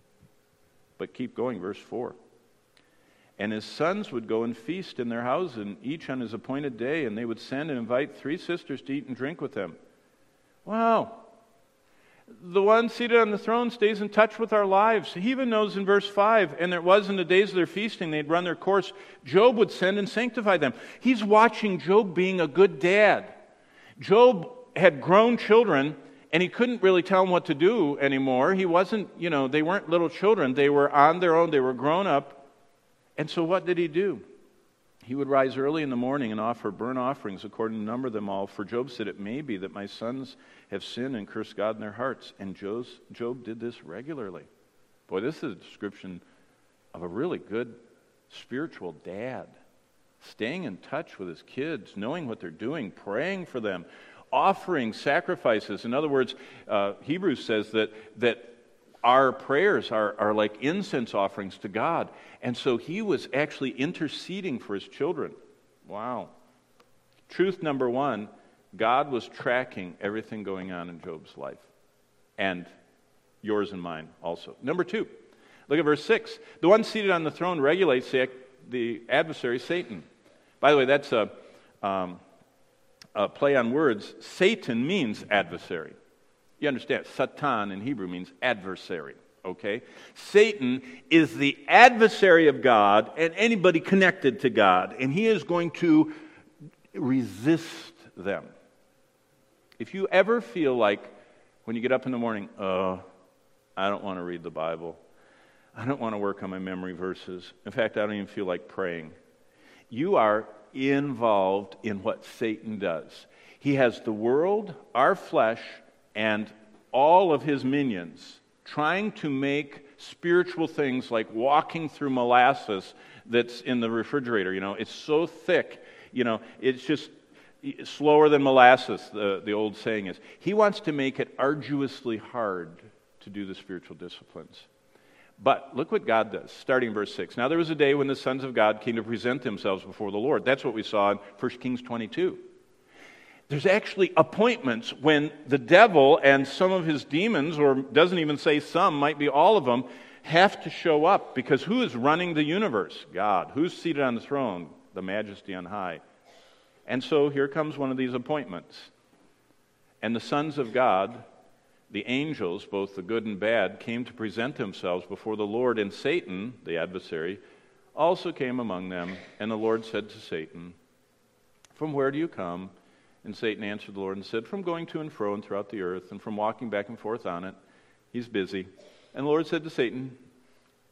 But keep going, verse four. And his sons would go and feast in their house, and each on his appointed day, and they would send and invite three sisters to eat and drink with them. Wow. The one seated on the throne stays in touch with our lives. He even knows in verse five, and it was in the days of their feasting, they'd run their course, Job would send and sanctify them. He's watching Job being a good dad. Job had grown children, and he couldn't really tell them what to do anymore. He wasn't, you know, they weren't little children. They were on their own. They were grown up. And so what did he do? He would rise early in the morning and offer burnt offerings according to the number of them all. For Job said, it may be that my sons have sinned and cursed God in their hearts. And Job did this regularly. Boy, this is a description of a really good spiritual dad. Staying in touch with his kids, knowing what they're doing, praying for them, offering sacrifices. In other words, uh, Hebrews says that that our prayers are, are like incense offerings to God. And so he was actually interceding for his children. Wow. Truth number one, God was tracking everything going on in Job's life. And yours and mine also. Number two, look at verse six. The one seated on the throne regulates the, the adversary, Satan. By the way, that's a, um, a play on words. Satan means adversary. You understand, Satan in Hebrew means adversary, okay? Satan is the adversary of God and anybody connected to God, and he is going to resist them. If you ever feel like when you get up in the morning, oh, I don't want to read the Bible, I don't want to work on my memory verses, in fact, I don't even feel like praying, you are involved in what Satan does. He has the world, our flesh, and all of his minions trying to make spiritual things like walking through molasses that's in the refrigerator. You know, it's so thick, you know, it's just slower than molasses, the, the old saying is. He wants to make it arduously hard to do the spiritual disciplines. But look what God does, starting verse six. Now there was a day when the sons of God came to present themselves before the Lord. That's what we saw in First Kings twenty-two. There's actually appointments when the devil and some of his demons, or doesn't even say some, might be all of them, have to show up. Because who is running the universe? God. Who's seated on the throne? The majesty on high. And so here comes one of these appointments. And the sons of God, the angels, both the good and bad, came to present themselves before the Lord. And Satan, the adversary, also came among them. And the Lord said to Satan, from where do you come? And Satan answered the Lord and said, from going to and fro and throughout the earth, and from walking back and forth on it. He's busy. And the Lord said to Satan,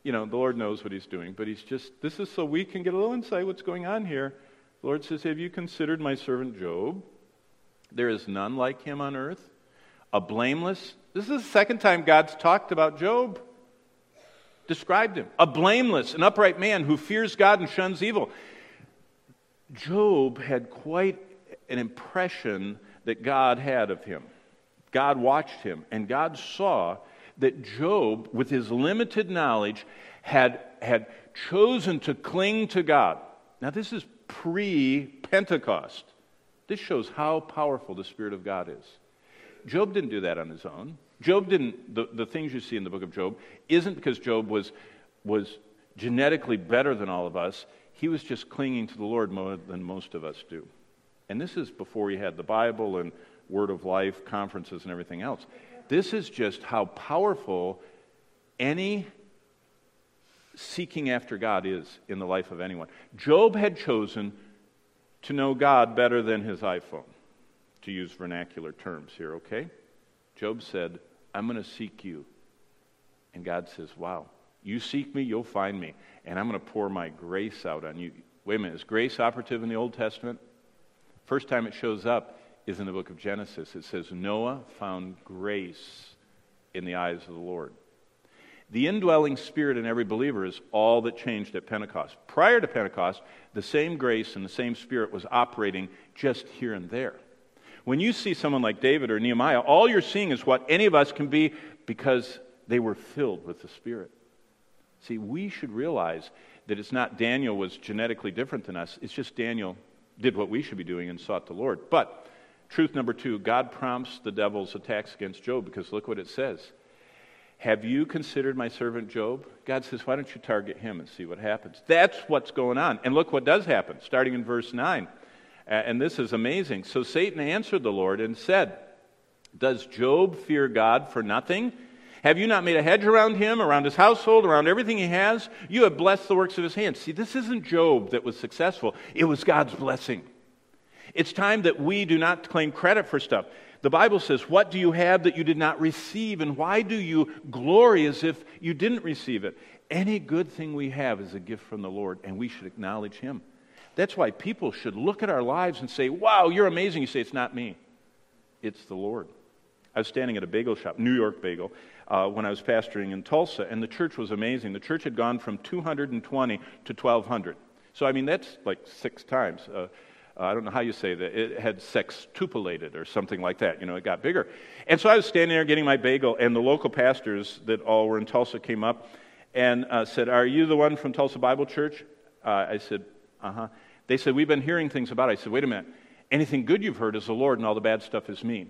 you know, the Lord knows what he's doing, but he's just, this is so we can get a little insight what's going on here. The Lord says, have you considered my servant Job? There is none like him on earth, a blameless. This is the second time God's talked about Job, described him. A blameless, an upright man who fears God and shuns evil. Job had quite an impression that God had of him. God watched him, and God saw that Job, with his limited knowledge, had, had chosen to cling to God. Now, this is pre-Pentecost. This shows how powerful the Spirit of God is. Job didn't do that on his own. Job didn't, the, the things you see in the book of Job, isn't because Job was, was genetically better than all of us. He was just clinging to the Lord more than most of us do. And this is before he had the Bible and Word of Life, conferences, and everything else. This is just how powerful any seeking after God is in the life of anyone. Job had chosen to know God better than his iPhone, to use vernacular terms here, okay? Job said, I'm going to seek you. And God says, wow, you seek me, you'll find me, and I'm going to pour my grace out on you. Wait a minute, is grace operative in the Old Testament? First time it shows up is in the book of Genesis. It says, Noah found grace in the eyes of the Lord. The indwelling Spirit in every believer is all that changed at Pentecost. Prior to Pentecost, the same grace and the same Spirit was operating just here and there. When you see someone like David or Nehemiah, all you're seeing is what any of us can be because they were filled with the Spirit. See, we should realize that it's not Daniel was genetically different than us. It's just Daniel did what we should be doing and sought the Lord. But truth number two, God prompts the devil's attacks against Job because look what it says. Have you considered my servant Job? God says, why don't you target him and see what happens? That's what's going on. And look what does happen, starting in verse nine. Uh, and this is amazing. So Satan answered the Lord and said, does Job fear God for nothing? Have you not made a hedge around him, around his household, around everything he has? You have blessed the works of his hands. See, this isn't Job that was successful. It was God's blessing. It's time that we do not claim credit for stuff. The Bible says, what do you have that you did not receive? And why do you glory as if you didn't receive it? Any good thing we have is a gift from the Lord, and we should acknowledge him. That's why people should look at our lives and say, wow, you're amazing. You say, it's not me. It's the Lord. I was standing at a bagel shop, New York Bagel, uh, when I was pastoring in Tulsa, and the church was amazing. The church had gone from two hundred twenty to twelve hundred. So, I mean, that's like six times. Uh, Uh, I don't know how you say that. It had sextuplated or something like that. You know, it got bigger. And so I was standing there getting my bagel, and the local pastors that all were in Tulsa came up and uh, said, are you the one from Tulsa Bible Church? Uh, I said, uh-huh. They said, we've been hearing things about it. I said, wait a minute. Anything good you've heard is the Lord, and all the bad stuff is me.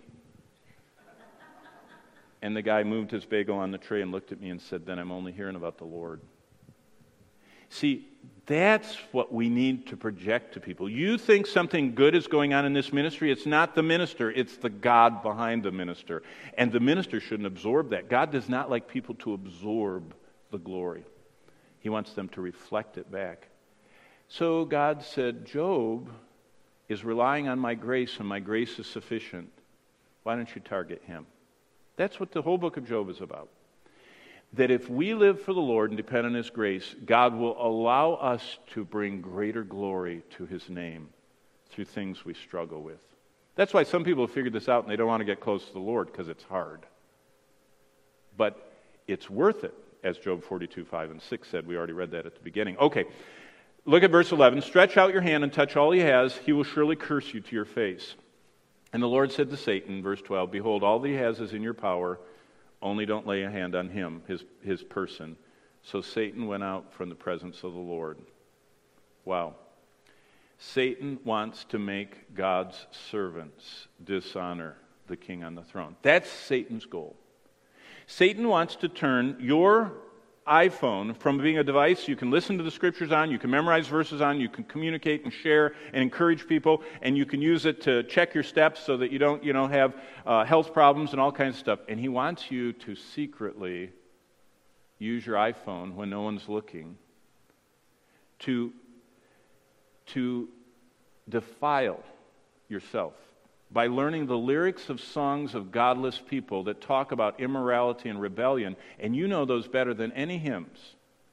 And the guy moved his bagel on the tray and looked at me and said, then I'm only hearing about the Lord. See, that's what we need to project to people. You think something good is going on in this ministry, it's not the minister, it's the God behind the minister. And the minister shouldn't absorb that. God does not like people to absorb the glory. He wants them to reflect it back. So God said, Job is relying on my grace, and my grace is sufficient. Why don't you target him? That's what the whole book of Job is about. That if we live for the Lord and depend on his grace, God will allow us to bring greater glory to his name through things we struggle with. That's why some people have figured this out and they don't want to get close to the Lord because it's hard. But it's worth it, as Job forty-two, five and six said. We already read that at the beginning. Okay, look at verse eleven. Stretch out your hand and touch all he has. He will surely curse you to your face. And the Lord said to Satan, verse twelve, behold, all that he has is in your power. Only don't lay a hand on him, his, his person. So Satan went out from the presence of the Lord. Wow. Satan wants to make God's servants dishonor the king on the throne. That's Satan's goal. Satan wants to turn your iPhone from being a device you can listen to the scriptures on, you can memorize verses on, you can communicate and share and encourage people, and you can use it to check your steps so that you don't, you know, have uh, health problems and all kinds of stuff. And he wants you to secretly use your iPhone when no one's looking to, to defile yourself by learning the lyrics of songs of godless people that talk about immorality and rebellion, and you know those better than any hymns.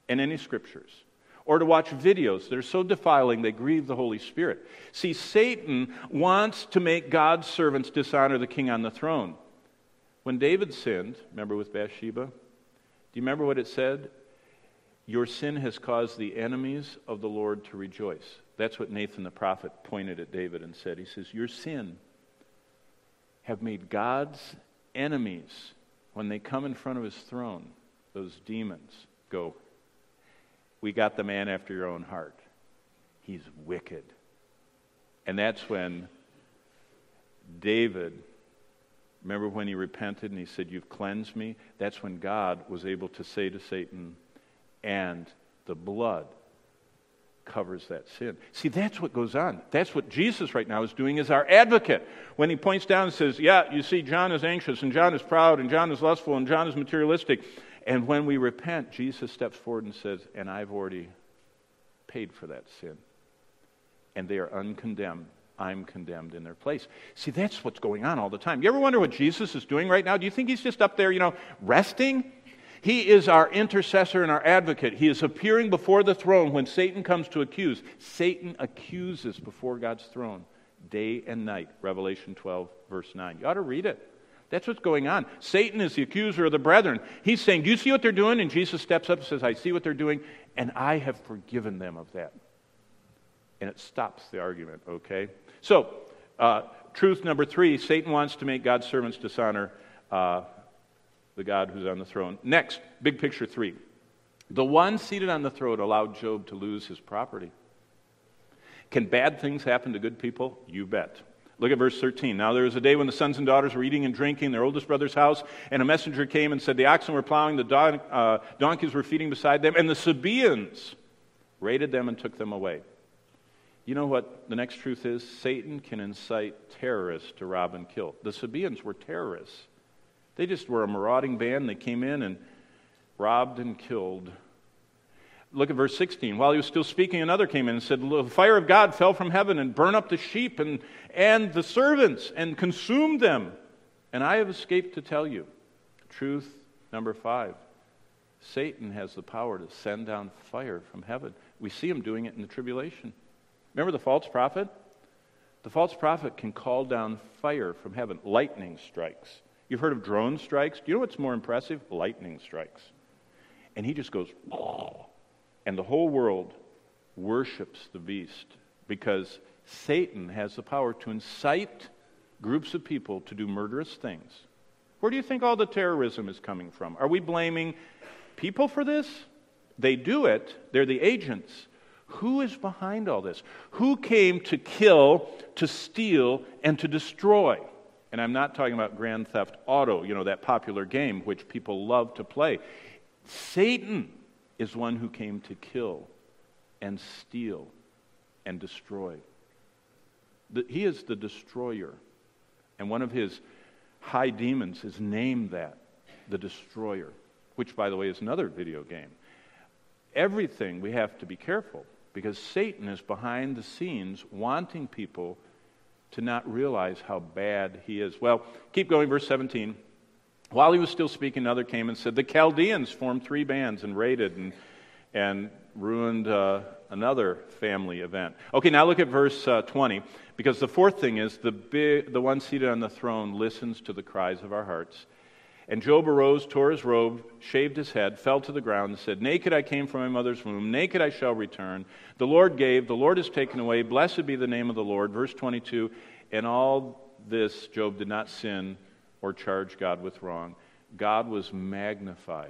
in any scriptures, or to watch videos that are so defiling they grieve the Holy Spirit. See, Satan wants to make God's servants dishonor the king on the throne. When David sinned, remember with Bathsheba? Do you remember what it said? Your sin has caused the enemies of the Lord to rejoice. That's what Nathan the prophet pointed at David and said. He says, your sin have made God's enemies, when they come in front of his throne, those demons, go, we got the man after your own heart. He's wicked. And that's when David, remember when he repented and he said, you've cleansed me? That's when God was able to say to Satan, and the blood covers that sin. See, that's what goes on. That's what Jesus right now is doing as our advocate. When he points down and says, yeah, you see, John is anxious, and John is proud, and John is lustful, and John is materialistic. And when we repent, Jesus steps forward and says, and I've already paid for that sin. And they are uncondemned. I'm condemned in their place. See, that's what's going on all the time. You ever wonder what Jesus is doing right now? Do you think he's just up there, you know, resting? He is our intercessor and our advocate. He is appearing before the throne when Satan comes to accuse. Satan accuses before God's throne day and night. Revelation twelve, verse nine. You ought to read it. That's what's going on. Satan is the accuser of the brethren. He's saying, do you see what they're doing? And Jesus steps up and says, I see what they're doing, and I have forgiven them of that. And it stops the argument, okay? So, uh, truth number three, Satan wants to make God's servants dishonor uh, the God who's on the throne. Next, big picture three. The one seated on the throne allowed Job to lose his property. Can bad things happen to good people? You bet. Look at verse thirteen. Now there was a day when the sons and daughters were eating and drinking in their oldest brother's house, and a messenger came and said the oxen were plowing, the don- uh, donkeys were feeding beside them, and the Sabaeans raided them and took them away. You know what the next truth is? Satan can incite terrorists to rob and kill. The Sabaeans were terrorists. They just were a marauding band. They came in and robbed and killed. Look at verse sixteen. While he was still speaking, another came in and said, the fire of God fell from heaven and burned up the sheep and, and the servants and consumed them. And I have escaped to tell you. Truth number five. Satan has the power to send down fire from heaven. We see him doing it in the tribulation. Remember the false prophet? The false prophet can call down fire from heaven. Lightning strikes. You've heard of drone strikes? Do you know what's more impressive? Lightning strikes. And he just goes, and the whole world worships the beast because Satan has the power to incite groups of people to do murderous things. Where do you think all the terrorism is coming from? Are we blaming people for this? They do it. They're the agents. Who is behind all this? Who came to kill, to steal, and to destroy? And I'm not talking about Grand Theft Auto, you know, that popular game which people love to play. Satan is one who came to kill and steal and destroy. The, he is the destroyer. And one of his high demons is named that, the destroyer, which, by the way, is another video game. Everything we have to be careful because Satan is behind the scenes wanting people to not realize how bad he is. Well, keep going, verse seventeen. While he was still speaking, another came and said, the Chaldeans formed three bands and raided and, and ruined uh, another family event. Okay, now look at verse uh, twenty, because the fourth thing is the, big, the one seated on the throne listens to the cries of our hearts. And Job arose, tore his robe, shaved his head, fell to the ground, and said, naked I came from my mother's womb, naked I shall return. The Lord gave, the Lord has taken away, blessed be the name of the Lord. Verse twenty-two, in all this Job did not sin or charge God with wrong. God was magnified.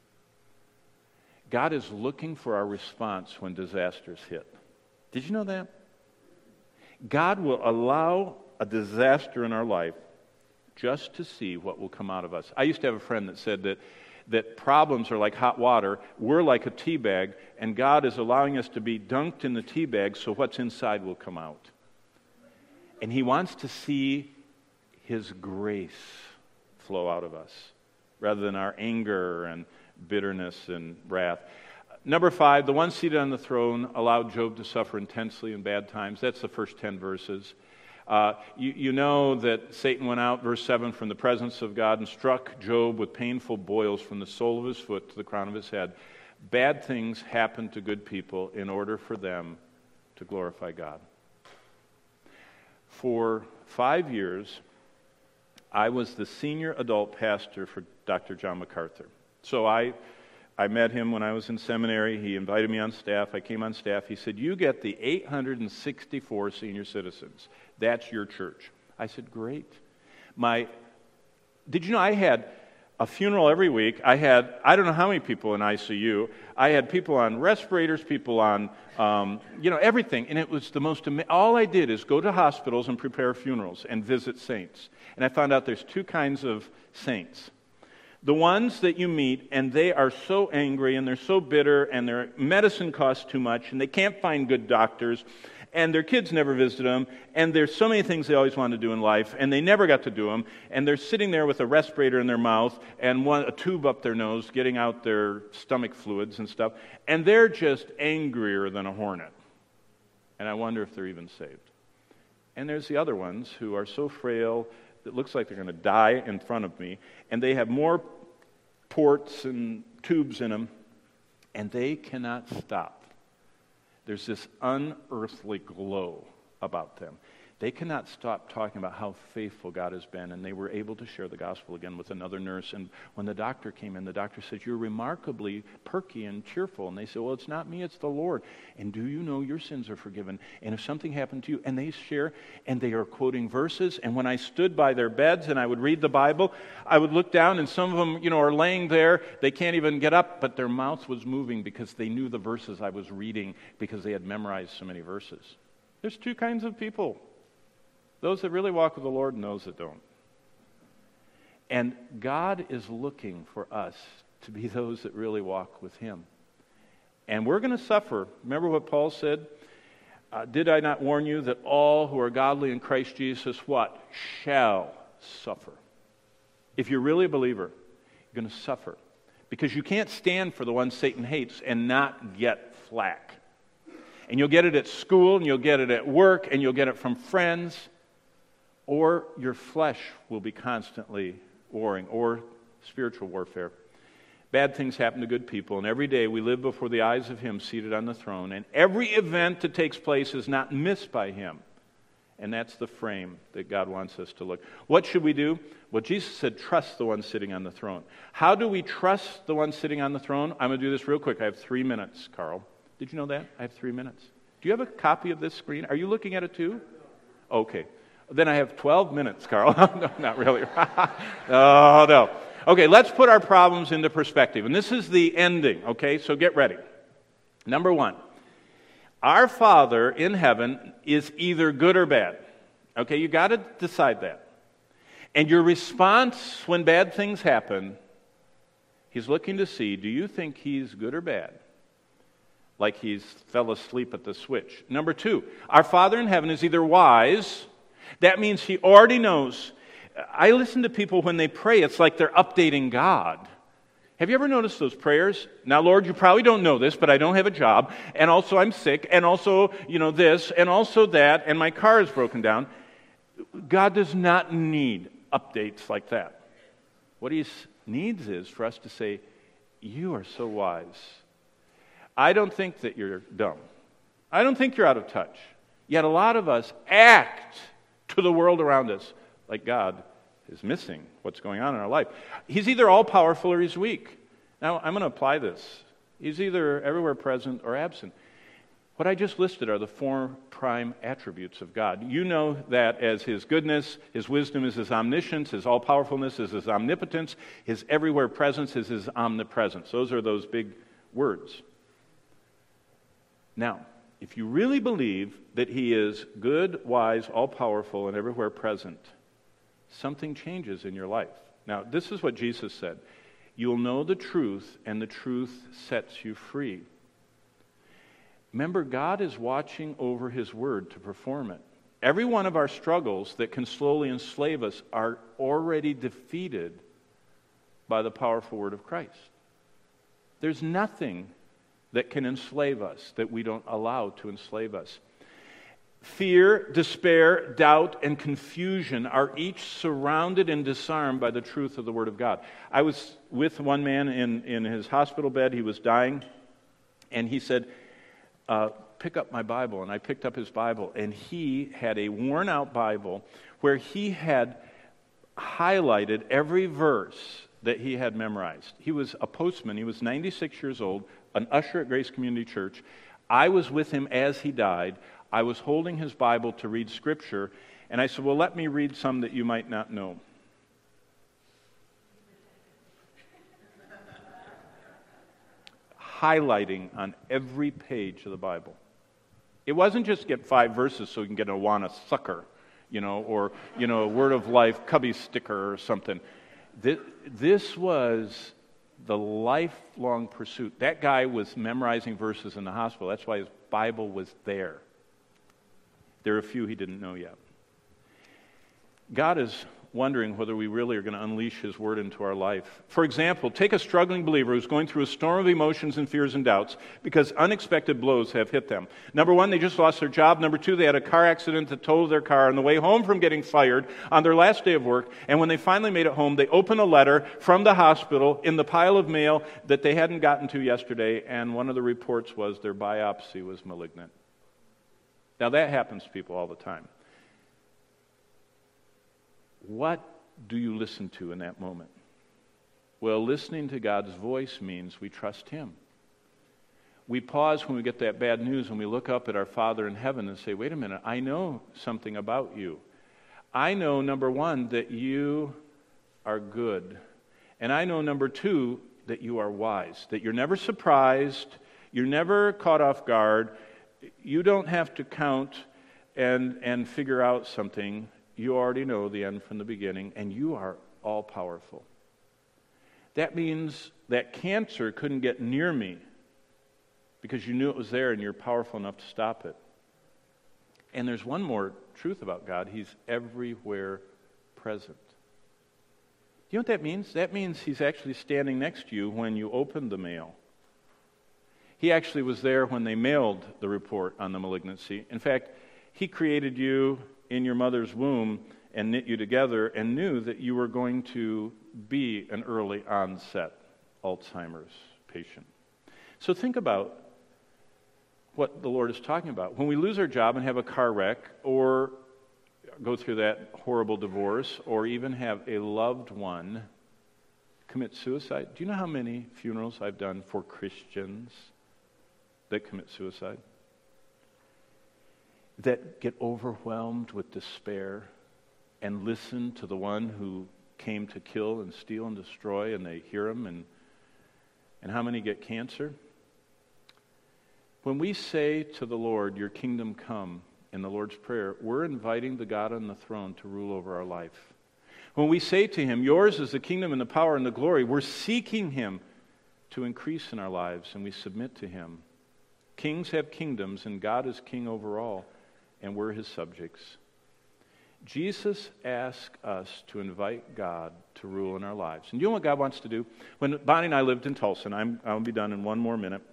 God is looking for our response when disasters hit. Did you know that? God will allow a disaster in our life just to see what will come out of us. I used to have a friend that said that, that problems are like hot water. We're like a tea bag, and God is allowing us to be dunked in the tea bag so what's inside will come out. And he wants to see his grace flow out of us rather than our anger and bitterness and wrath. Number five, the one seated on the throne allowed Job to suffer intensely in bad times. That's the first ten verses. Uh, you, you know that Satan went out, verse seven, from the presence of God and struck Job with painful boils from the sole of his foot to the crown of his head. Bad things happen to good people in order for them to glorify God. For five years, I was the senior adult pastor for Doctor John MacArthur. So I I met him when I was in seminary. He invited me on staff. I came on staff. He said, you get the eight hundred sixty-four senior citizens. That's your church. I said, great. My, did you know I had a funeral every week? I had, I don't know how many people in I C U. I had people on respirators, people on, um, you know, everything. And it was the most, ama- all I did is go to hospitals and prepare funerals and visit saints. And I found out there's two kinds of saints. The ones that you meet, and they are so angry, and they're so bitter, and their medicine costs too much, and they can't find good doctors, and their kids never visit them, and there's so many things they always wanted to do in life, and they never got to do them, and they're sitting there with a respirator in their mouth, and one, a tube up their nose, getting out their stomach fluids and stuff, and they're just angrier than a hornet. And I wonder if they're even saved. And there's the other ones who are so frail, it looks like they're going to die in front of me, and they have more ports and tubes in them, and they cannot stop. There's this unearthly glow about them. They cannot stop talking about how faithful God has been, and they were able to share the gospel again with another nurse. And when the doctor came in, the doctor said, you're remarkably perky and cheerful. And they said, well, it's not me, it's the Lord. And do you know your sins are forgiven? And if something happened to you, and they share, and they are quoting verses. And when I stood by their beds and I would read the Bible, I would look down, and some of them, you know, are laying there. They can't even get up, but their mouth was moving because they knew the verses I was reading because they had memorized so many verses. There's two kinds of people. Those that really walk with the Lord and those that don't. And God is looking for us to be those that really walk with Him. And we're going to suffer. Remember what Paul said? Uh, Did I not warn you that all who are godly in Christ Jesus, what? Shall suffer. If you're really a believer, you're going to suffer. Because you can't stand for the one Satan hates and not get flack. And you'll get it at school, and you'll get it at work, and you'll get it from friends. Or your flesh will be constantly warring, or spiritual warfare. Bad things happen to good people, and every day we live before the eyes of Him seated on the throne, and every event that takes place is not missed by Him. And that's the frame that God wants us to look. What should we do? Well, Jesus said, trust the one sitting on the throne. How do we trust the one sitting on the throne? I'm going to do this real quick. I have three minutes, Carl. Did you know that? I have three minutes. Do you have a copy of this screen? Are you looking at it too? Okay. Then I have twelve minutes, Carl. No, not really. Oh, no. Okay, let's put our problems into perspective. And this is the ending, okay? So get ready. Number one, our Father in heaven is either good or bad. Okay, you got to decide that. And your response when bad things happen, He's looking to see, do you think He's good or bad? Like He's fell asleep at the switch. Number two, our Father in heaven is either wise. That means He already knows. I listen to people when they pray, it's like they're updating God. Have you ever noticed those prayers? Now, Lord, you probably don't know this, but I don't have a job, and also I'm sick, and also, you know, this, and also that, and my car is broken down. God does not need updates like that. What He needs is for us to say, you are so wise. I don't think that you're dumb. I don't think you're out of touch. Yet a lot of us act to the world around us like God is missing what's going on in our life. He's either all-powerful or He's weak. Now, I'm going to apply this. He's either everywhere present or absent. What I just listed are the four prime attributes of God. You know that as His goodness, His wisdom is His omniscience, His all-powerfulness is His omnipotence, His everywhere presence is His omnipresence. Those are those big words. Now, if you really believe that He is good, wise, all-powerful, and everywhere present, something changes in your life. Now, this is what Jesus said. You'll know the truth, and the truth sets you free. Remember, God is watching over His word to perform it. Every one of our struggles that can slowly enslave us are already defeated by the powerful word of Christ. There's nothing that can enslave us that we don't allow to enslave us. Fear, despair, doubt, and confusion are each surrounded and disarmed by the truth of the Word of God. I was with one man in, in his hospital bed. He was dying, and he said, uh, pick up my Bible. And I picked up his Bible, and he had a worn-out Bible where he had highlighted every verse that he had memorized. He was a postman. He was ninety-six years old, an usher at Grace Community Church. I was with him as he died. I was holding his Bible to read Scripture, and I said, well, let me read some that you might not know. Highlighting on every page of the Bible. It wasn't just get five verses so you can get a Awana sucker, you know, or, you know, a Word of Life cubby sticker or something. This, this was the lifelong pursuit. That guy was memorizing verses in the hospital. That's why his Bible was there. There are a few he didn't know yet. God is wondering whether we really are going to unleash His Word into our life. For example, take a struggling believer who's going through a storm of emotions and fears and doubts because unexpected blows have hit them. Number one, they just lost their job. Number two, they had a car accident that totaled their car on the way home from getting fired on their last day of work. And when they finally made it home, they opened a letter from the hospital in the pile of mail that they hadn't gotten to yesterday, and one of the reports was their biopsy was malignant. Now, that happens to people all the time. What do you listen to in that moment? Well, listening to God's voice means we trust Him. We pause when we get that bad news and we look up at our Father in heaven and say, wait a minute, I know something about you. I know, number one, that you are good. And I know, number two, that you are wise, that you're never surprised, you're never caught off guard. You don't have to count and, and figure out something. You already know the end from the beginning, and you are all-powerful. That means that cancer couldn't get near me because you knew it was there and you're powerful enough to stop it. And there's one more truth about God. He's everywhere present. You know what that means? That means He's actually standing next to you when you open the mail. He actually was there when they mailed the report on the malignancy. In fact, He created you in your mother's womb and knit you together and knew that you were going to be an early onset Alzheimer's patient. So think about what the Lord is talking about. When we lose our job and have a car wreck or go through that horrible divorce or even have a loved one commit suicide. Do you know how many funerals I've done for Christians that commit suicide? That get overwhelmed with despair and listen to the one who came to kill and steal and destroy, and they hear him. And, and how many get cancer? When we say to the Lord, your kingdom come, in the Lord's Prayer, we're inviting the God on the throne to rule over our life. When we say to Him, yours is the kingdom and the power and the glory, we're seeking Him to increase in our lives, and we submit to Him. Kings have kingdoms, and God is king over all, and we're His subjects. Jesus asked us to invite God to rule in our lives. And you know what God wants to do? When Bonnie and I lived in Tulsa, and I'm, I'll be done in one more minute,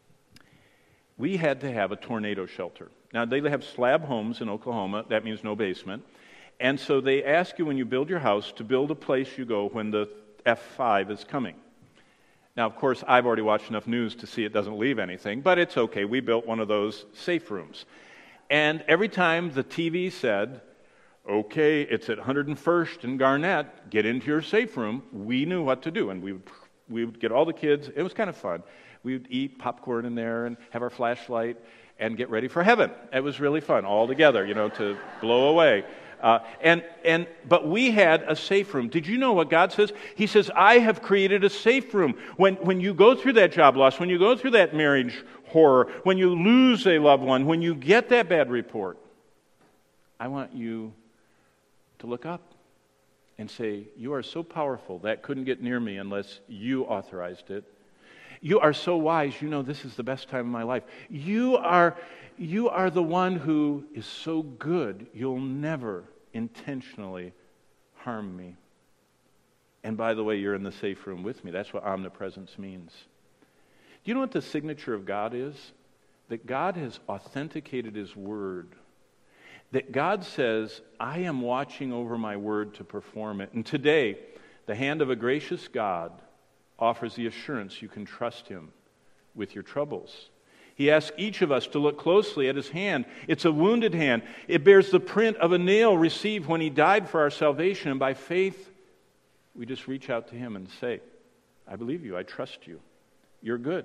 we had to have a tornado shelter. Now, they have slab homes in Oklahoma. That means no basement. And so they ask you when you build your house to build a place you go when the F five is coming. Now, of course, I've already watched enough news to see it doesn't leave anything, but it's okay. We built one of those safe rooms. And every time the T V said, okay, it's at one hundred first and Garnett, get into your safe room, we knew what to do. And we would, we would get all the kids. It was kind of fun. We would eat popcorn in there and have our flashlight and get ready for heaven. It was really fun, all together, you know, to blow away. Uh, and and but we had a safe room. Did you know what God says? He says, I have created a safe room. When when you go through that job loss, when you go through that marriage horror, when you lose a loved one, when you get that bad report, I want you to look up and say, you are so powerful, that couldn't get near me unless you authorized it. You are so wise, you know this is the best time of my life. You are, you are the one who is so good, you'll never intentionally harm me. And by the way, you're in the safe room with me. That's what omnipresence means. Do you know what the signature of God is? That God has authenticated His Word that God says, I am watching over my word to perform it. And today, the hand of a gracious God offers the assurance you can trust him with your troubles. He asks each of us to look closely at his hand. It's a wounded hand. It bears the print of a nail received when he died for our salvation. And by faith, we just reach out to him and say, I believe you. I trust you. You're good.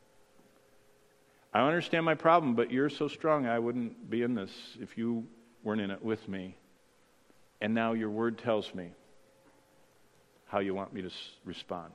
I understand my problem, but you're so strong I wouldn't be in this if you weren't in it with me. And now your word tells me how you want me to respond.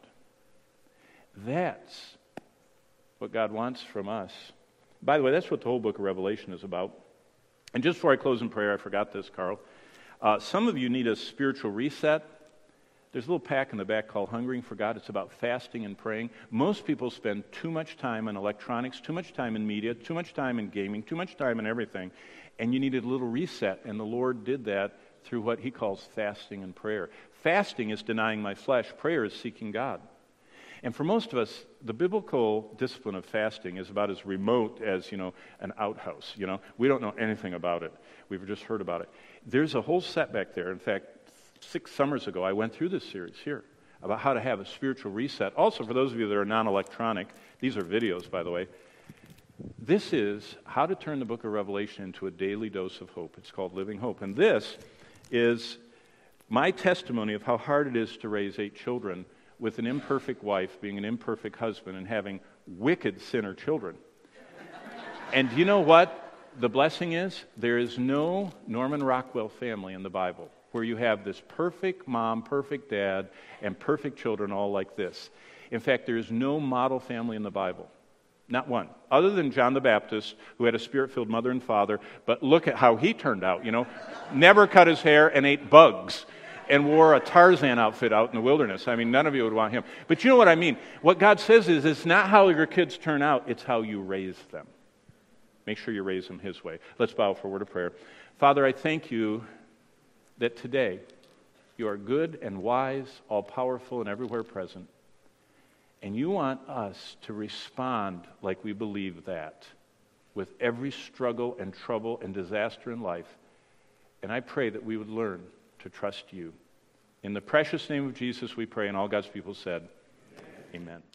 That's what God wants from us. By the way, that's what the whole book of Revelation is about. And just before I close in prayer, I forgot this, Carl. Uh, some of you need a spiritual reset. There's a little pack in the back called Hungering for God. It's about fasting and praying. Most people spend too much time in electronics, too much time in media, too much time in gaming, too much time in everything. And you needed a little reset, and the Lord did that through what he calls fasting and prayer. Fasting is denying my flesh. Prayer is seeking God. And for most of us, the biblical discipline of fasting is about as remote as, you know, an outhouse. You know, we don't know anything about it. We've just heard about it. There's a whole setback there. In fact, six summers ago, I went through this series here about how to have a spiritual reset. Also, for those of you that are non-electronic, these are videos, by the way. This is how to turn the book of Revelation into a daily dose of hope. It's called Living Hope. And this is my testimony of how hard it is to raise eight children with an imperfect wife, being an imperfect husband, and having wicked sinner children. And you know what the blessing is? There is no Norman Rockwell family in the Bible where you have this perfect mom, perfect dad, and perfect children all like this. In fact, there is no model family in the Bible. Not one. Other than John the Baptist, who had a spirit-filled mother and father, but look at how he turned out, you know. Never cut his hair and ate bugs and wore a Tarzan outfit out in the wilderness. I mean, none of you would want him. But you know what I mean? What God says is, it's not how your kids turn out, it's how you raise them. Make sure you raise them his way. Let's bow for a word of prayer. Father, I thank you that today you are good and wise, all-powerful, and everywhere present. And you want us to respond like we believe that with every struggle and trouble and disaster in life. And I pray that we would learn to trust you. In the precious name of Jesus we pray, and all God's people said, amen. Amen.